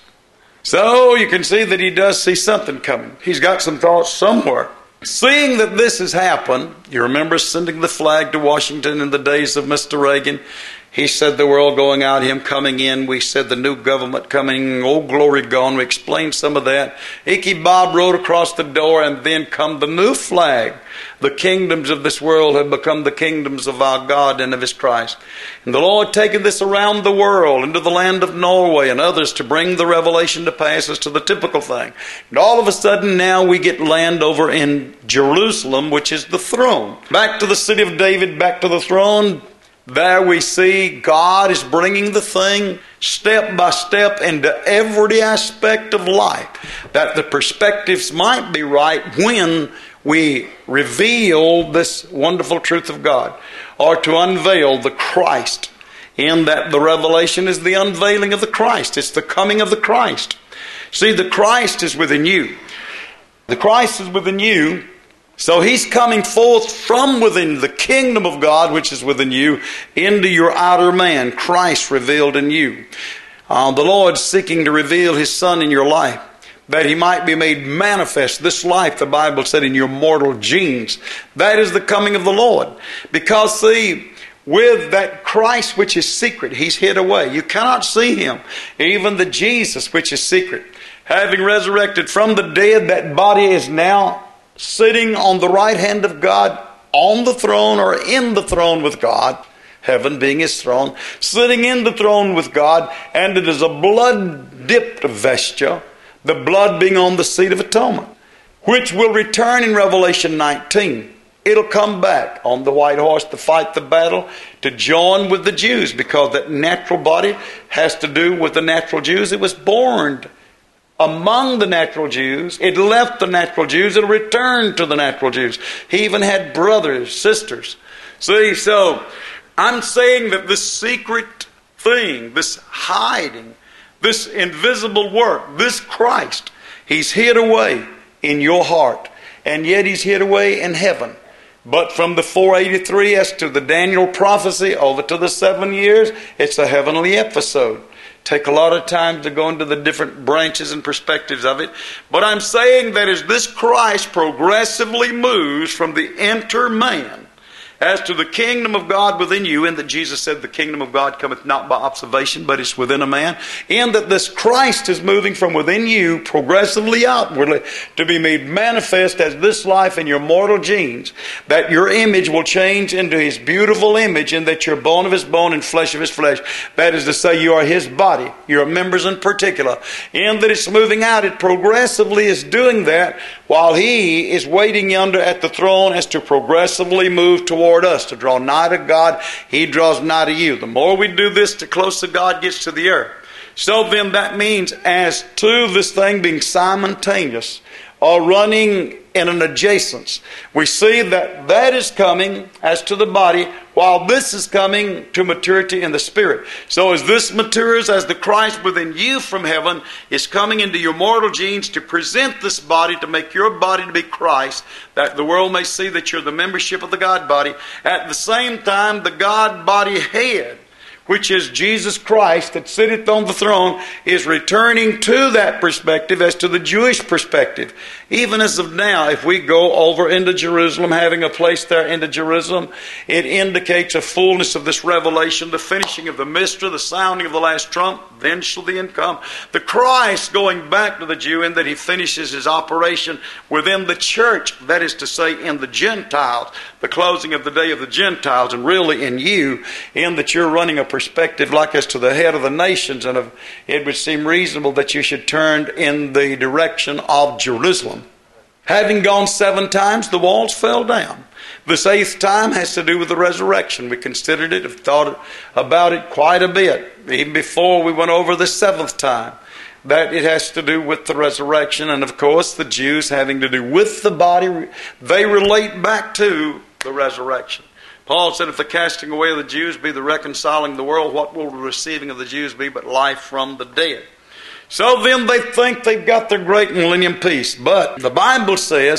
So you can see that he does see something coming. He's got some thoughts somewhere. Seeing that this has happened, you remember sending the flag to Washington in the days of Mr. Reagan. He said the world going out, him coming in. We said the new government coming, oh glory gone. We explained some of that. Icky Bob rode across the door, and then come the new flag. The kingdoms of this world have become the kingdoms of our God and of His Christ. And the Lord taking this around the world, into the land of Norway and others, to bring the revelation to pass as to the typical thing. And all of a sudden now we get land over in Jerusalem, which is the throne. Back to the city of David, back to the throne. There we see God is bringing the thing step by step into every aspect of life, that the perspectives might be right when we reveal this wonderful truth of God, or to unveil the Christ, in that the revelation is the unveiling of the Christ. It's the coming of the Christ. See, the Christ is within you. The Christ is within you. So He's coming forth from within the kingdom of God, which is within you, into your outer man, Christ revealed in you. The Lord seeking to reveal His Son in your life, that He might be made manifest. This life, the Bible said, in your mortal genes. That is the coming of the Lord. Because, see, with that Christ which is secret, He's hid away. You cannot see Him. Even the Jesus which is secret, having resurrected from the dead, that body is now sitting on the right hand of God, on the throne or in the throne with God, heaven being His throne, sitting in the throne with God, and it is a blood-dipped vesture, the blood being on the seat of atonement, which will return in Revelation 19. It'll come back on the white horse to fight the battle, to join with the Jews, because that natural body has to do with the natural Jews. It was born among the natural Jews. It left the natural Jews. It'll return to the natural Jews. He even had brothers, sisters. See, so I'm saying that this secret thing, this hiding, this invisible work, this Christ, He's hid away in your heart, and yet He's hid away in heaven. But from the 483 as to the Daniel prophecy over to the 7 years, it's a heavenly episode. Take a lot of time to go into the different branches and perspectives of it. But I'm saying that as this Christ progressively moves from the inner man as to the kingdom of God within you, and that Jesus said the kingdom of God cometh not by observation, but it's within a man, and that this Christ is moving from within you progressively outwardly to be made manifest as this life in your mortal genes, that your image will change into His beautiful image, and that you're bone of His bone and flesh of His flesh. That is to say, you are His body, your members in particular, and that it's moving out. It progressively is doing that while He is waiting yonder at the throne as to progressively move toward us, to draw nigh to God. He draws nigh to you. The more we do this, the closer God gets to the earth. So then that means, as to this thing being simultaneous or running in an adjacence, we see that that is coming as to the body, while this is coming to maturity in the spirit. So as this matures, as the Christ within you from heaven is coming into your mortal genes to present this body, to make your body to be Christ, that the world may see that you're the membership of the God body. At the same time, the God body head, which is Jesus Christ that sitteth on the throne, is returning to that perspective as to the Jewish perspective. Even as of now, if we go over into Jerusalem, having a place there into Jerusalem, it indicates a fullness of this revelation, the finishing of the mystery, the sounding of the last trump, then shall the end come. The Christ going back to the Jew, in that He finishes His operation within the church, that is to say in the Gentiles, the closing of the day of the Gentiles, and really in you, in that you're running a perspective like as to the head of the nations, and it would seem reasonable that you should turn in the direction of Jerusalem. Having gone 7 times, the walls fell down. This 8th time has to do with the resurrection. We considered it, have thought about it quite a bit, even before we went over the 7th time, that it has to do with the resurrection. And of course, the Jews having to do with the body, they relate back to the resurrection. Paul said, if the casting away of the Jews be the reconciling the world, what will the receiving of the Jews be but life from the dead? So then they think they've got their great millennium peace. But the Bible says,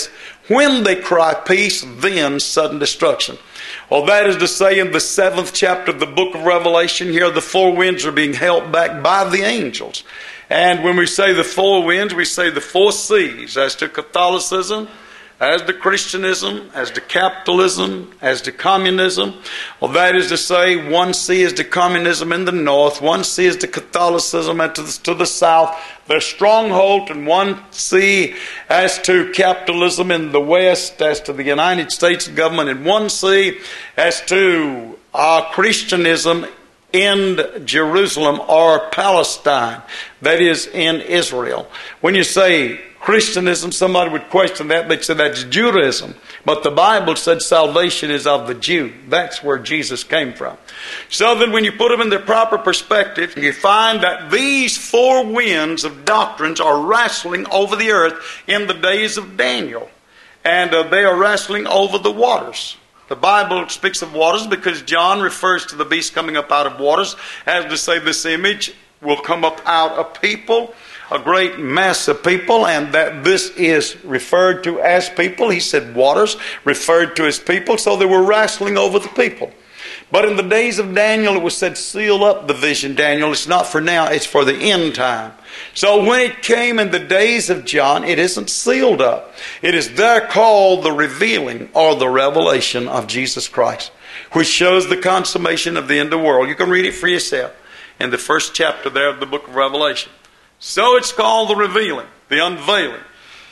When they cry peace, then sudden destruction. Well, that is to say, in the 7th chapter of the book of Revelation, here the four winds are being held back by the angels. And when we say the four winds, we say the four seas, as to Catholicism, as to Christianism, as to capitalism, as to communism. Well, that is to say, one sea is to communism in the north, one sea is to Catholicism and to the south, their stronghold, and one sea as to capitalism in the west, as to the United States government, and one sea as to Christianism in Jerusalem or Palestine, that is in Israel. When you say Christianism, somebody would question that. They'd say that's Judaism. But the Bible said salvation is of the Jew. That's where Jesus came from. So then when you put them in their proper perspective, you find that these four winds of doctrines are wrestling over the earth in the days of Daniel. And they are wrestling over the waters. The Bible speaks of waters because John refers to the beast coming up out of waters, as to say this image will come up out of people, a great mass of people, and that this is referred to as people. He said waters referred to as people, so they were wrestling over the people. But in the days of Daniel, it was said, seal up the vision, Daniel. It's not for now, it's for the end time. So when it came in the days of John, it isn't sealed up. It is there called the revealing or the revelation of Jesus Christ, which shows the consummation of the end of the world. You can read it for yourself in the 1st chapter there of the book of Revelation. So it's called the revealing, the unveiling.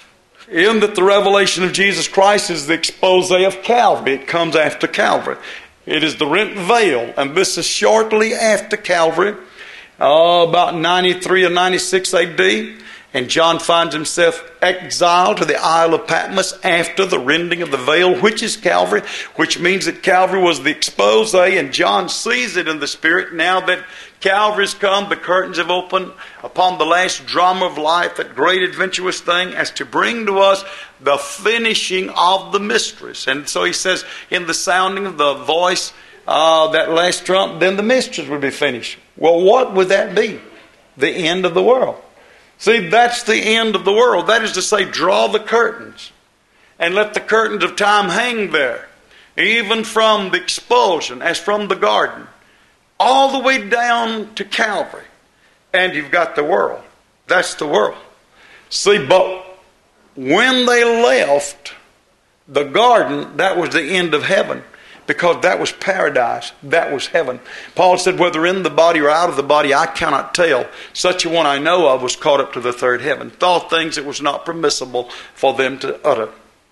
In that the revelation of Jesus Christ is the expose of Calvary. It comes after Calvary. It is the rent veil, and this is shortly after Calvary, about 93 or 96 AD. And John finds himself exiled to the Isle of Patmos after the rending of the veil, which is Calvary, which means that Calvary was the expose, and John sees it in the Spirit. Now that Calvary's come, the curtains have opened upon the last drama of life, that great adventurous thing, as to bring to us the finishing of the mysteries. And so he says, in the sounding of the voice, that last trump, then the mysteries will be finished. Well, what would that be? The end of the world. See, that's the end of the world. That is to say, draw the curtains and let the curtains of time hang there, even from the expulsion, as from the garden, all the way down to Calvary. And you've got the world. That's the world. See, but when they left the garden, that was the end of heaven. Because that was paradise. That was heaven. Paul said, whether in the body or out of the body, I cannot tell. Such a one I know of was caught up to the third heaven. Thought things it was not permissible for them to utter.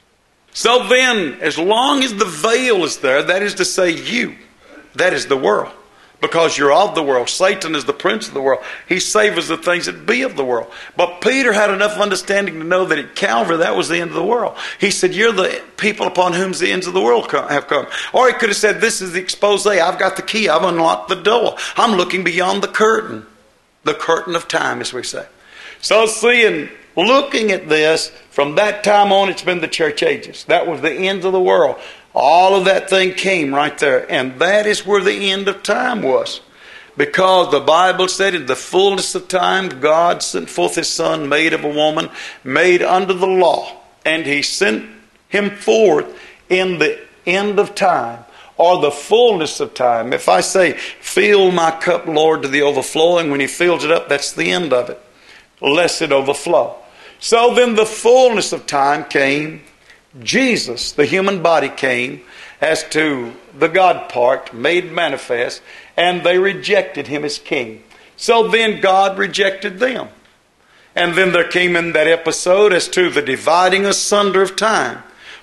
So then, as long as the veil is there, that is to say you, that is the world. Because you're of the world. Satan is the prince of the world. He savors the things that be of the world. But Peter had enough understanding to know that at Calvary, that was the end of the world. He said, you're the people upon whom the ends of the world have come. Or he could have said, this is the expose. I've got the key. I've unlocked the door. I'm looking beyond the curtain. The curtain of time, as we say. So seeing, looking at this, from that time on, it's been the church ages. That was the end of the world. All of that thing came right there. And that is where the end of time was. Because the Bible said in the fullness of time, God sent forth His Son, made of a woman, made under the law. And He sent Him forth in the end of time, or the fullness of time. If I say, fill my cup, Lord, to the overflowing, when He fills it up, that's the end of it. Lest it overflow. So then the fullness of time came. Jesus, the human body, came as to the God part, made manifest, and they rejected Him as King. So then God rejected them. And then there came in that episode as to the dividing asunder of time.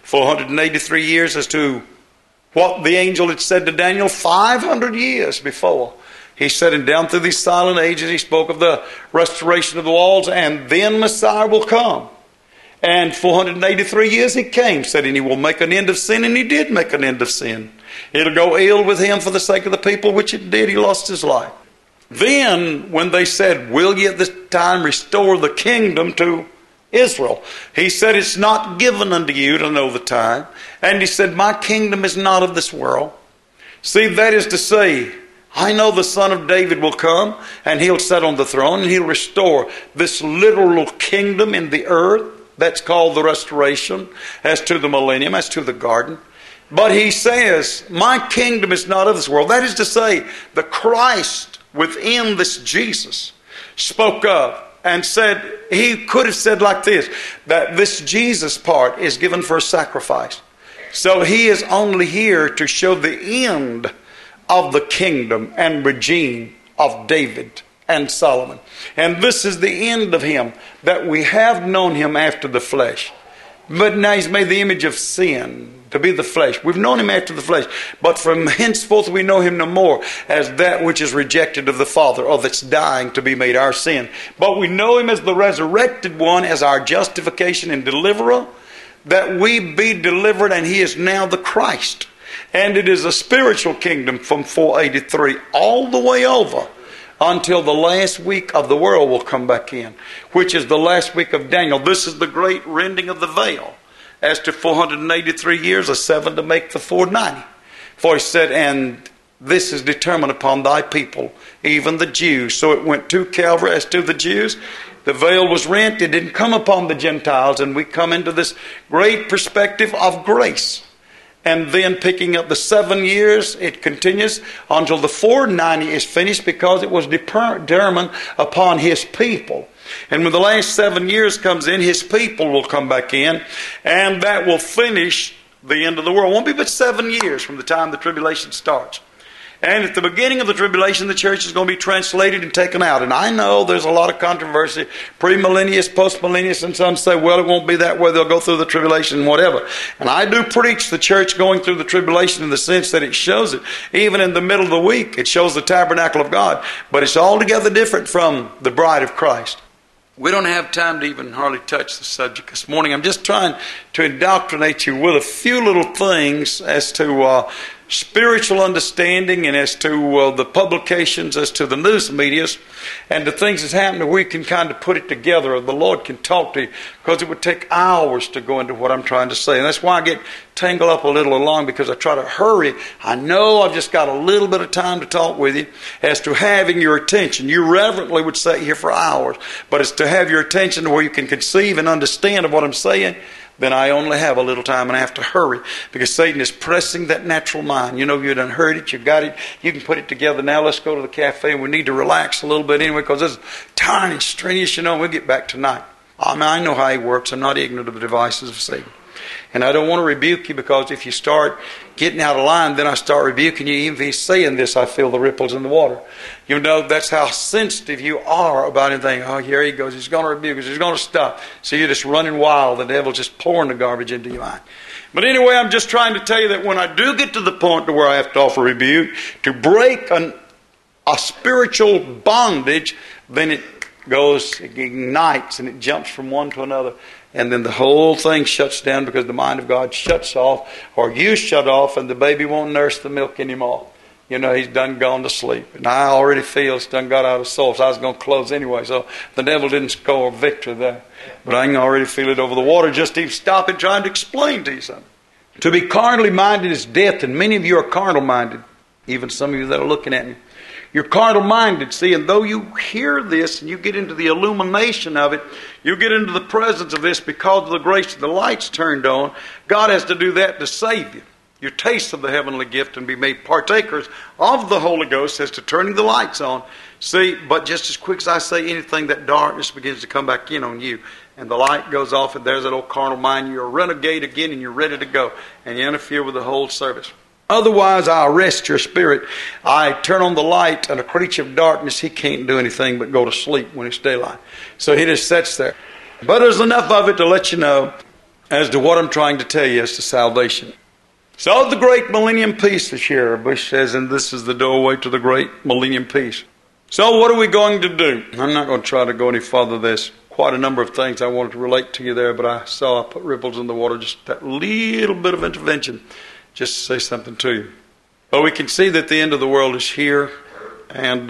483 years as to what the angel had said to Daniel 500 years before. He said, and down through these silent ages, He spoke of the restoration of the walls, and then Messiah will come. And 483 years He came, said, and He will make an end of sin, and He did make an end of sin. It'll go ill with Him for the sake of the people, which it did. He lost His life. Then, when they said, will ye at this time restore the kingdom to Israel? He said, it's not given unto you to know the time. And He said, my kingdom is not of this world. See, that is to say, I know the Son of David will come, and He'll sit on the throne, and He'll restore this literal kingdom in the earth. That's called the restoration, as to the millennium, as to the garden. But he says, my kingdom is not of this world. That is to say, the Christ within this Jesus spoke of and said, he could have said like this, that this Jesus part is given for a sacrifice. So he is only here to show the end of the kingdom and regime of David and Solomon. And this is the end of him, that we have known him after the flesh. But now he's made the image of sin to be the flesh. We've known him after the flesh, but from henceforth we know him no more as that which is rejected of the Father, or that's dying to be made our sin. But we know him as the resurrected one, as our justification and deliverer, that we be delivered, and he is now the Christ. And it is a spiritual kingdom from 483 all the way over until the last week of the world will come back in, which is the last week of Daniel. This is the great rending of the veil. As to 483 years, a 7 to make the 490. For he said, and this is determined upon thy people, even the Jews. So it went to Calvary as to the Jews. The veil was rent. It didn't come upon the Gentiles. And we come into this great perspective of grace. And then picking up the 7 years, it continues until the 490 is finished, because it was determined upon his people. And when the last 7 years comes in, his people will come back in, and that will finish the end of the world. It won't be but 7 years from the time the tribulation starts. And at the beginning of the tribulation, the church is going to be translated and taken out. And I know there's a lot of controversy, premillennialists, postmillennialists, and some say, well, it won't be that way. They'll go through the tribulation and whatever. And I do preach the church going through the tribulation in the sense that it shows it. Even in the middle of the week, it shows the tabernacle of God. But it's altogether different from the bride of Christ. We don't have time to even hardly touch the subject this morning. I'm just trying to indoctrinate you with a few little things as to spiritual understanding, and as to the publications, as to the news medias, and the things that's happening. We can kind of put it together, or the Lord can talk to you, because it would take hours to go into what I'm trying to say. And that's why I get tangled up a little along, because I try to hurry. I know I've just got a little bit of time to talk with you, as to having your attention. You reverently would sit here for hours, but it's to have your attention to where you can conceive and understand of what I'm saying. Then I only have a little time, and I have to hurry, because Satan is pressing that natural mind. You know, you done heard it, you got it, you can put it together. Now let's go to the cafe, and we need to relax a little bit anyway, because it's tiring and strenuous, you know, and we'll get back tonight. I know how he works. I'm not ignorant of the devices of Satan. And I don't want to rebuke you, because if you start getting out of line, then I start rebuking you. Even if he's saying this, I feel the ripples in the water. You know, that's how sensitive you are about anything. Oh, here he goes. He's going to rebuke us. He's going to stop. So you're just running wild. The devil's just pouring the garbage into your mind. But anyway, I'm just trying to tell you that when I do get to the point to where I have to offer rebuke, to break a spiritual bondage, then it goes, it ignites, and it jumps from one to another. And then the whole thing shuts down, because the mind of God shuts off, or you shut off, and the baby won't nurse the milk anymore. You know, he's done gone to sleep. And I already feel it's done got out of soul. So I was going to close anyway. So the devil didn't score victory there. But I can already feel it over the water, just even stopping trying to explain to you something. To be carnally minded is death, and many of you are carnal minded. Even some of you that are looking at me. You're carnal minded, see, and though you hear this and you get into the illumination of it, you get into the presence of this because of the grace of the lights turned on. God has to do that to save you. Your taste of the heavenly gift and be made partakers of the Holy Ghost as to turning the lights on. See, but just as quick as I say anything, that darkness begins to come back in on you. And the light goes off, and there's that old carnal mind. You're a renegade again, and you're ready to go. And you interfere with the whole service. Otherwise, I arrest your spirit. I turn on the light, and a creature of darkness, he can't do anything but go to sleep when it's daylight. So he just sits there. But there's enough of it to let you know as to what I'm trying to tell you as to salvation. So the great millennium peace is here. Bush says, and this is the doorway to the great millennium peace. So what are we going to do? I'm not going to try to go any further. There's quite a number of things I wanted to relate to you there, but I saw I put ripples in the water, just that little bit of intervention, just to say something to you. But we can see that the end of the world is here, and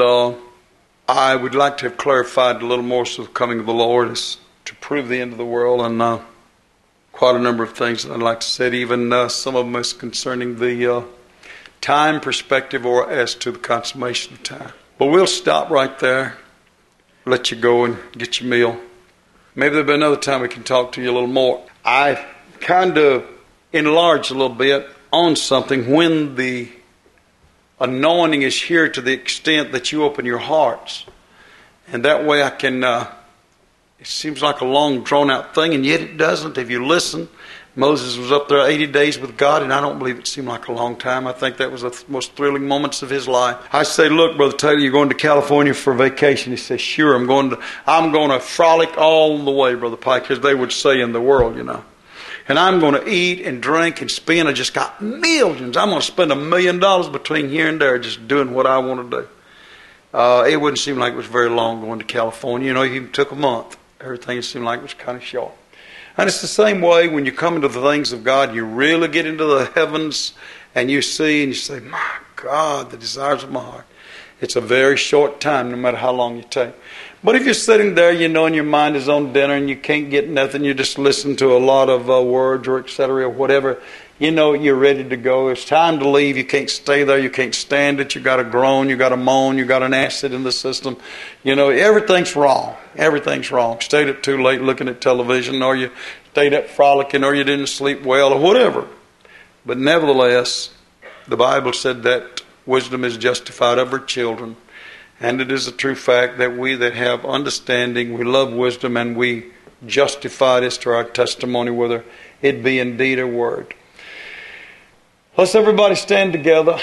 I would like to have clarified a little more so the coming of the Lord is to prove the end of the world, and quite a number of things that I'd like to say, even some of them is concerning the time perspective or as to the consummation of time. But we'll stop right there, let you go and get your meal. Maybe there'll be another time we can talk to you a little more. I kind of enlarged a little bit on something when the anointing is here to the extent that you open your hearts. And that way I can, it seems like a long drawn out thing, and yet it doesn't. If you listen, Moses was up there 80 days with God, and I don't believe it seemed like a long time. I think that was the most thrilling moments of his life. I say, look, Brother Taylor, you're going to California for vacation. He says, sure, I'm going to frolic all the way, Brother Pike, as they would say in the world, you know. And I'm going to eat and drink and spend. I just got millions. I'm going to spend $1 million between here and there just doing what I want to do. It wouldn't seem like it was very long going to California. You know, it even took a month. Everything seemed like it was kind of short. And it's the same way when you come into the things of God, you really get into the heavens and you see and you say, my God, the desires of my heart. It's a very short time, no matter how long you take. But if you're sitting there, you know, and your mind is on dinner and you can't get nothing, you just listen to a lot of words or etc. or whatever, you know, you're ready to go. It's time to leave. You can't stay there. You can't stand it. You got to groan. You got to moan. You got an acid in the system. You know, everything's wrong. Everything's wrong. Stayed up too late looking at television, or you stayed up frolicking, or you didn't sleep well, or whatever. But nevertheless, the Bible said that wisdom is justified of her children. And it is a true fact that we that have understanding, we love wisdom, and we justify this to our testimony, whether it be in deed or word. Let's everybody stand together.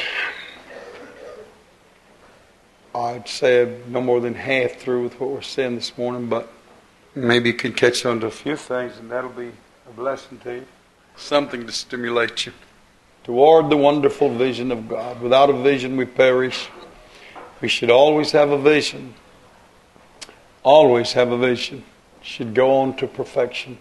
I'd say I'm no more than half through with what we're saying this morning, but maybe you can catch on to a few things, and that'll be a blessing to you. Something to stimulate you toward the wonderful vision of God. Without a vision, we perish. We should always have a vision. Always have a vision. Should go on to perfection.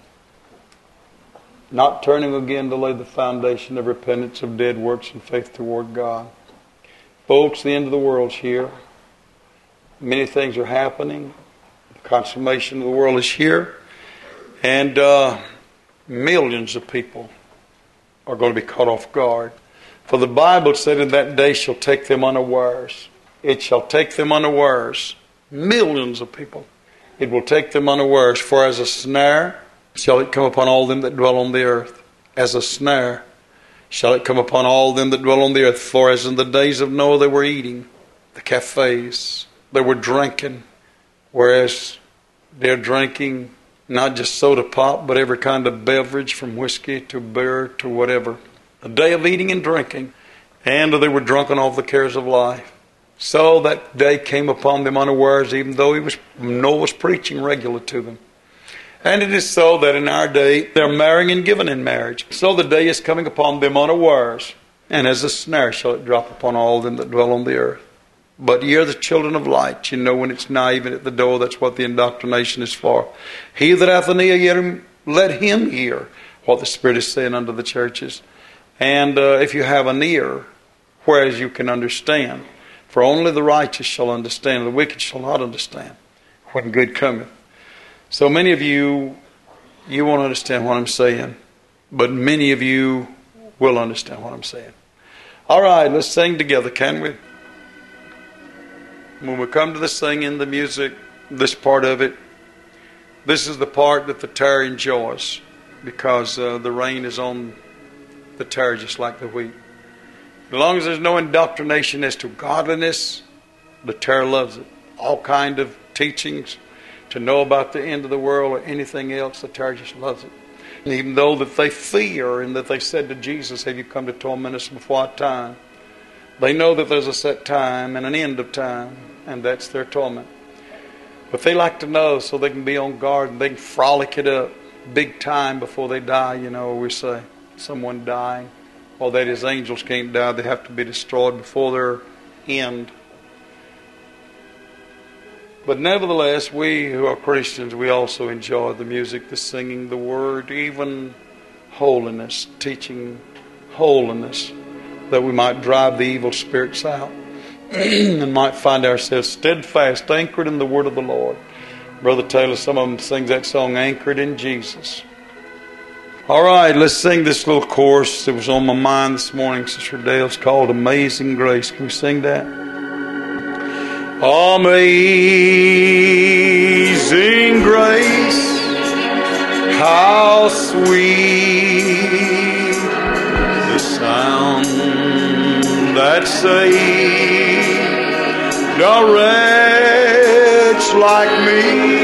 Not turning again to lay the foundation of repentance of dead works and faith toward God. Folks, the end of the world's here. Many things are happening. The consummation of the world is here. And millions of people are going to be caught off guard. For the Bible said, in that day shall take them unawares. It shall take them unawares. Millions of people. It will take them unawares. For as a snare shall it come upon all them that dwell on the earth. As a snare shall it come upon all them that dwell on the earth. For as in the days of Noah they were eating, the cafes, they were drinking. Whereas they're drinking not just soda pop, but every kind of beverage, from whiskey to beer to whatever. A day of eating and drinking. And they were drunk on all the cares of life. So that day came upon them unawares, even though Noah was preaching regularly to them. And it is so that in our day, they're marrying and giving in marriage. So the day is coming upon them unawares. And as a snare shall it drop upon all them that dwell on the earth. But ye are the children of light. You know when it's nigh, even at the door. That's what the indoctrination is for. He that hath an ear, let him hear what the Spirit is saying unto the churches. And if you have an ear, whereas you can understand. For only the righteous shall understand, the wicked shall not understand when good cometh. So many of you won't understand what I'm saying, but many of you will understand what I'm saying. All right, let's sing together, can we? When we come to the singing, the music, this part of it, this is the part that the tare enjoys, because the rain is on the tare just like the wheat. As long as there's no indoctrination as to godliness, the tare loves it. All kind of teachings to know about the end of the world or anything else, the tare just loves it. And even though that they fear and that they said to Jesus, have you come to torment us before our time? They know that there's a set time and an end of time, and that's their torment. But they like to know so they can be on guard and they can frolic it up big time before they die. You know, we say someone dying. Or that is, angels can't die. They have to be destroyed before their end. But nevertheless, we who are Christians, we also enjoy the music, the singing, the word, even holiness, teaching holiness, that we might drive the evil spirits out and might find ourselves steadfast, anchored in the word of the Lord. Brother Taylor, some of them sings that song, Anchored in Jesus. All right, let's sing this little chorus that was on my mind this morning, Sister Dale. It's called Amazing Grace. Can we sing that? Amazing grace, How sweet the sound that saved a wretch like me.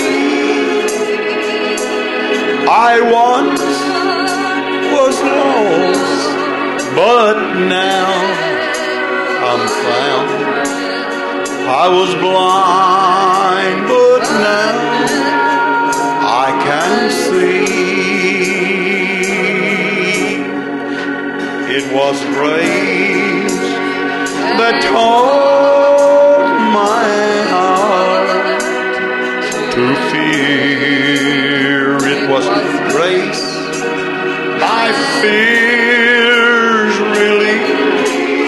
I once was lost, but now I'm found. I was blind, but now I can see. It was grace that taught my heart to fear. It was grace my fears relieved.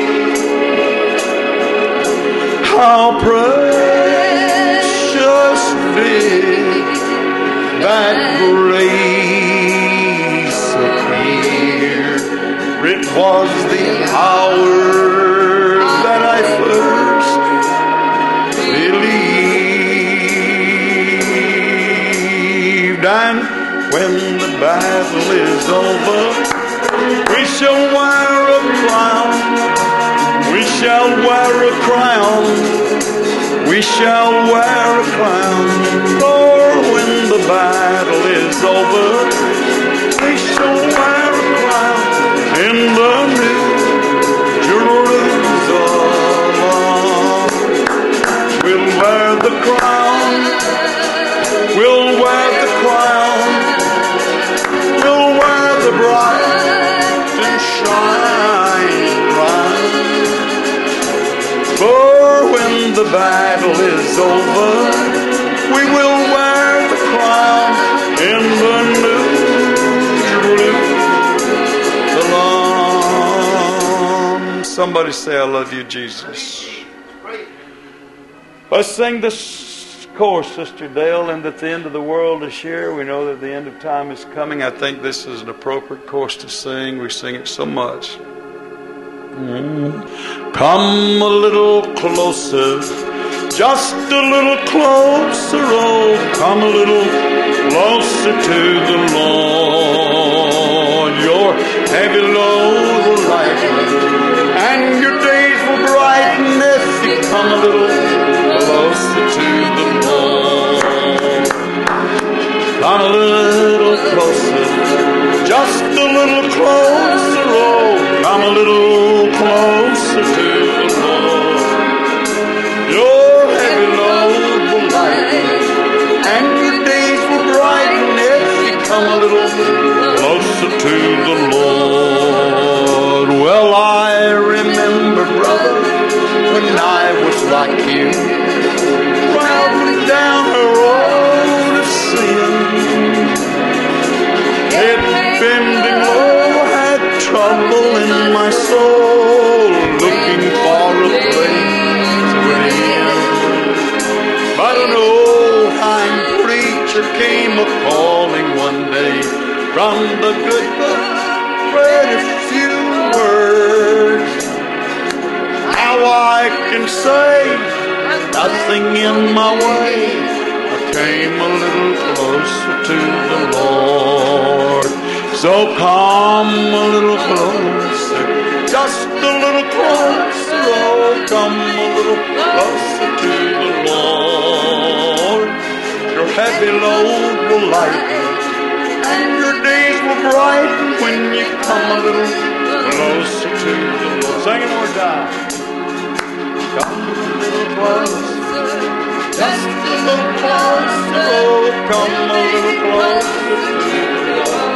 How precious did that grace appear. It was the hour that I first believed. And when the battle is over, we shall wear a crown. We shall wear a crown. We shall wear a crown. For when the battle is over, we shall wear a crown in the new Jerusalem. We'll wear the crown. We'll wear the crown. We'll wear the bright and shining crown. For when the battle is over, we will wear the crown in the new Jerusalem. Somebody say, I love you, Jesus. Let's sing this chorus, Sister Dale, and that the end of the world is here. We know that the end of time is coming. I think this is an appropriate chorus to sing. We sing it so much. Come a little closer, just a little closer, oh, come a little closer to the Lord. Your heavy load will lighten, and your days will brighten if you come a little closer to the Lord. Come a little closer, just a little closer, oh, come a little closer to the Lord. Your heavy load will lighten, and your days will brighten if you come a little closer to the Lord. Well, I remember, brother, when I was like you, traveling down a road of sin. It bending low, had trouble in my soul, looking for a place within. But an old-time preacher came a-calling one day from the good book, read a few words. Now I can say nothing in my way. I came a little closer to the Lord. So come a little closer, just a little closer, oh, come a little closer to the Lord. Your heavy load will lighten, and your days will brighten when you come a little closer to the Lord. Sing it more time. Come a little closer, just a little closer, oh, come a little closer to the Lord.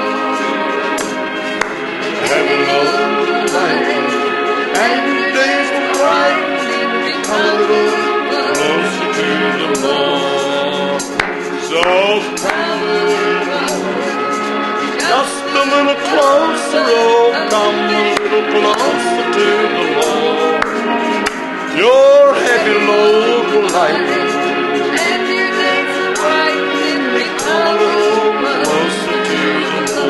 Heavy load lighten, and your days will brighten. Come a little closer to the Lord. So come a little, just a little closer, oh, come a little closer to the Lord. Your heavy load will lighten, and your days will brighten. Come a little closer to the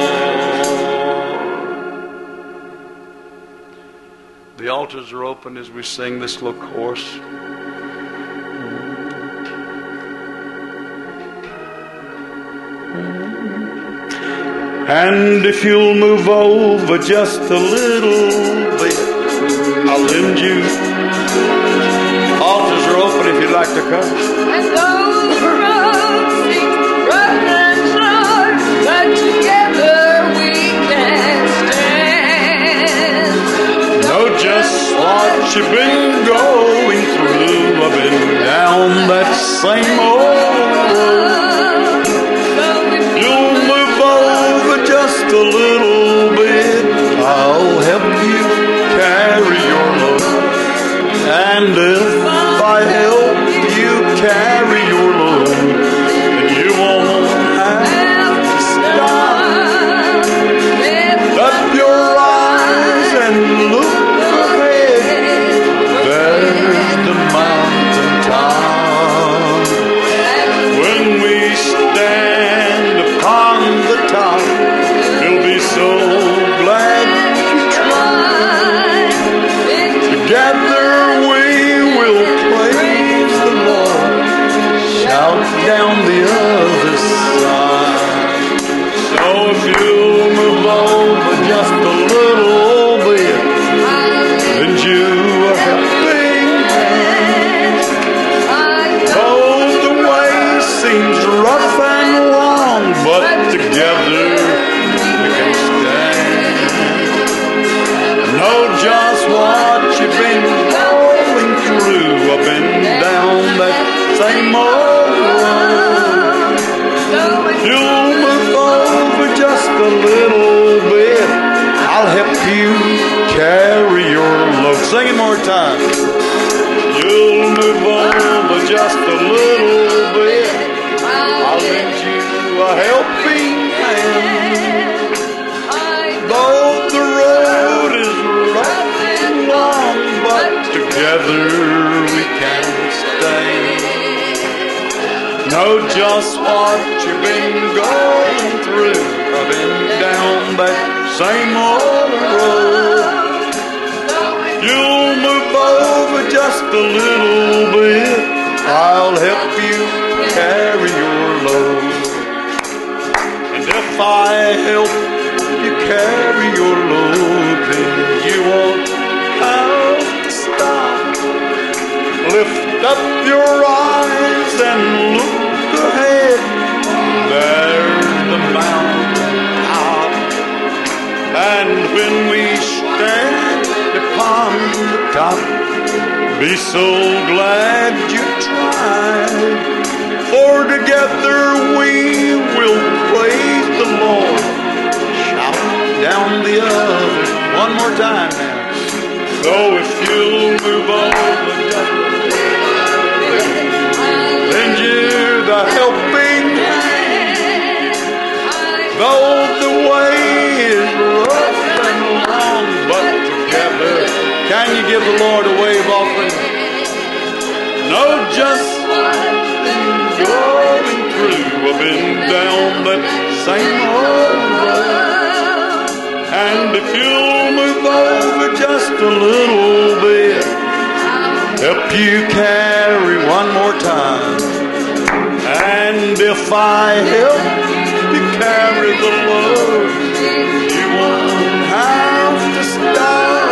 Lord. The altars are open as we sing this little chorus. And if you'll move over just a little bit, I'll lend you. Altars are open if you'd like to come. And though the road seems rough and hard, but together we can stand. Know just what you've been going through. I've been down that same old road. You'll move over just a little bit, I'll help you carry your load. And if I help you carry your load, then you won't have to stop. Lift up your eyes and look ahead. There's the mountain top. When we stand upon the top, we'll be so glad you tried. Together we will praise the Lord, shout down the other side. So if you'll move over just a little bit, lend you a helping hand. Though the way seems rough and long, but together we can stand. Know just what you've been going through. I've been down that same old road. You'll move over just a little bit, I'll help you carry your load. Sing it more time. You'll move over just a little bit, I'll lend you a helping hand. Though the road is rough and long, but together we can stand. Know just what you've been going through. I've been down that same old road. You'll move over just a little bit, I'll help you carry your load. And if I help you carry your load, then you won't have to stop. Lift up your eyes and look ahead. There's the mountain top. And when we stand upon the top, be so glad you tried. For together we will praise the Lord, shout down the other. One more time now. So if you'll move over just lend you the helping hand. Though the way is rough and long, but together, can you give the Lord a wave offering? Know just what I've been going through. I've been down that same old road. And if you'll move over just a little bit, help you carry one more time. And if I help you carry the load, you won't have to stop.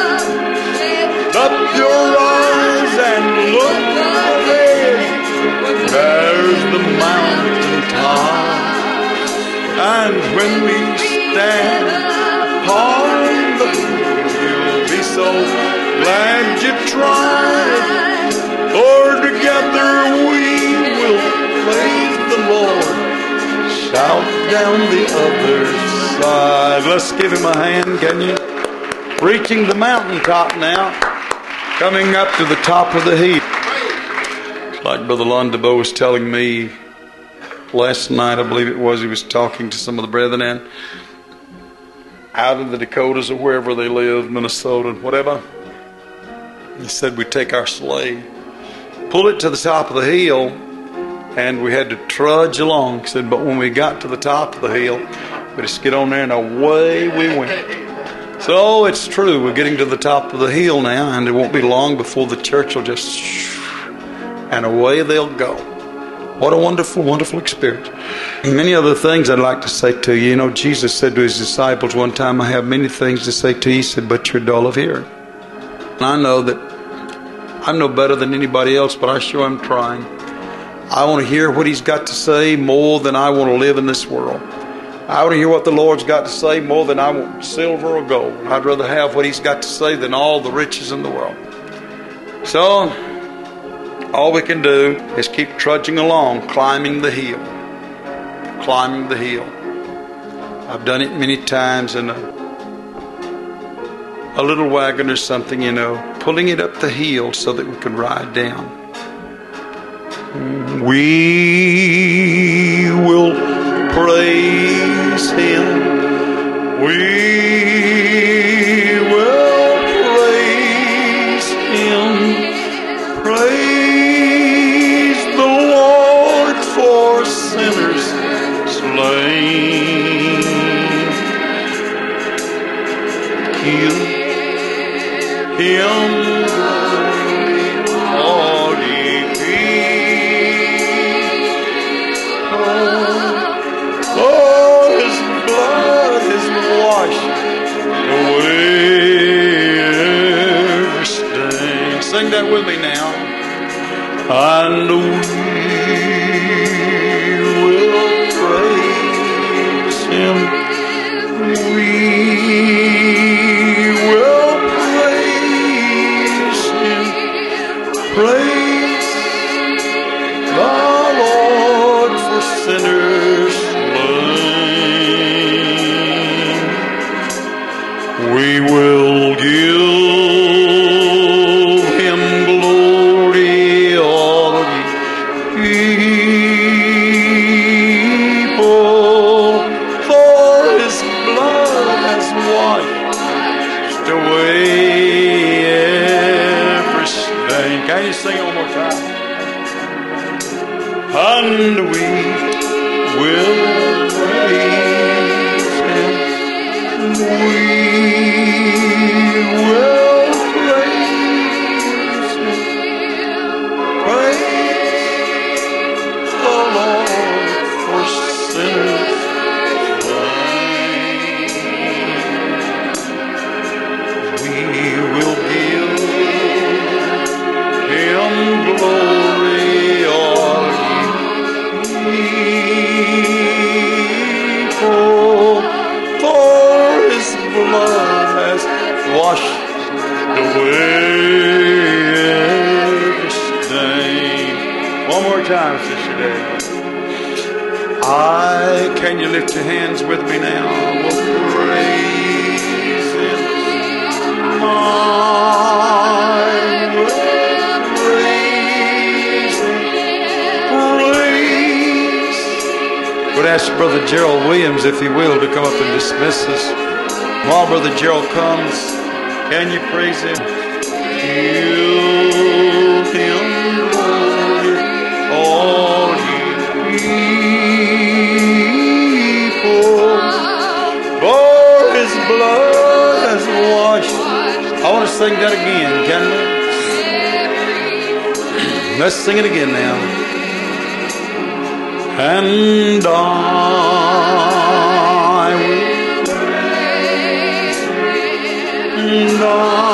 Up your eyes and look ahead. There's the mountain top. And when we stand upon the hill, you'll be so glad you tried. For together we will praise the Lord, shout down the other side. Let's give him a hand, can you? Reaching the mountaintop now, coming up to the top of the heap. Like Brother Londebeau was telling me last night, I believe it was, he was talking to some of the brethren out in the Dakotas or wherever they live, Minnesota and whatever. He said we'd take our sleigh, pull it to the top of the hill, and we had to trudge along. He said, but when we got to the top of the hill, we just get on there and away we went. So it's true, we're getting to the top of the hill now, and it won't be long before the church will just and away they'll go. What a wonderful, wonderful experience. And many other things I'd like to say to you. You know, Jesus said to his disciples one time, I have many things to say to you. He said, but you're dull of hearing. And I know that I'm no better than anybody else, but I sure am trying. I want to hear what he's got to say more than I want to live in this world. I want to hear what the Lord's got to say more than I want silver or gold. I'd rather have what he's got to say than all the riches in the world. So, all we can do is keep trudging along, climbing the hill. Climbing the hill. I've done it many times in a little wagon or something, you know, pulling it up the hill so that we can ride down. We will praise him. We will praise him. Praise the Lord for sinners slain. Give him all ye people. Oh, his blood has washed away every stain. Sing that with me now. And we will praise him. We will praise him. Praise the Lord for sinners slain. We will give him glory, all ye people, for his blood has washed away every stain. Can you sing it one more time? And we will praise him. We will praise him. Praise the Lord for sinners slain. We will give him glory, all ye people, for his blood has washed away every stain. One more time, Sister Dave. Can you lift your hands with me now? We'll praise him. I will praise him. Praise. Would ask Brother Gerald Williams, if he will, to come up and dismiss us. While Brother Gerald comes, can you praise him? Give him glory, all ye people, for his blood has washed. I want to sing that again, can we? Let's sing it again now. And I will praise him. And I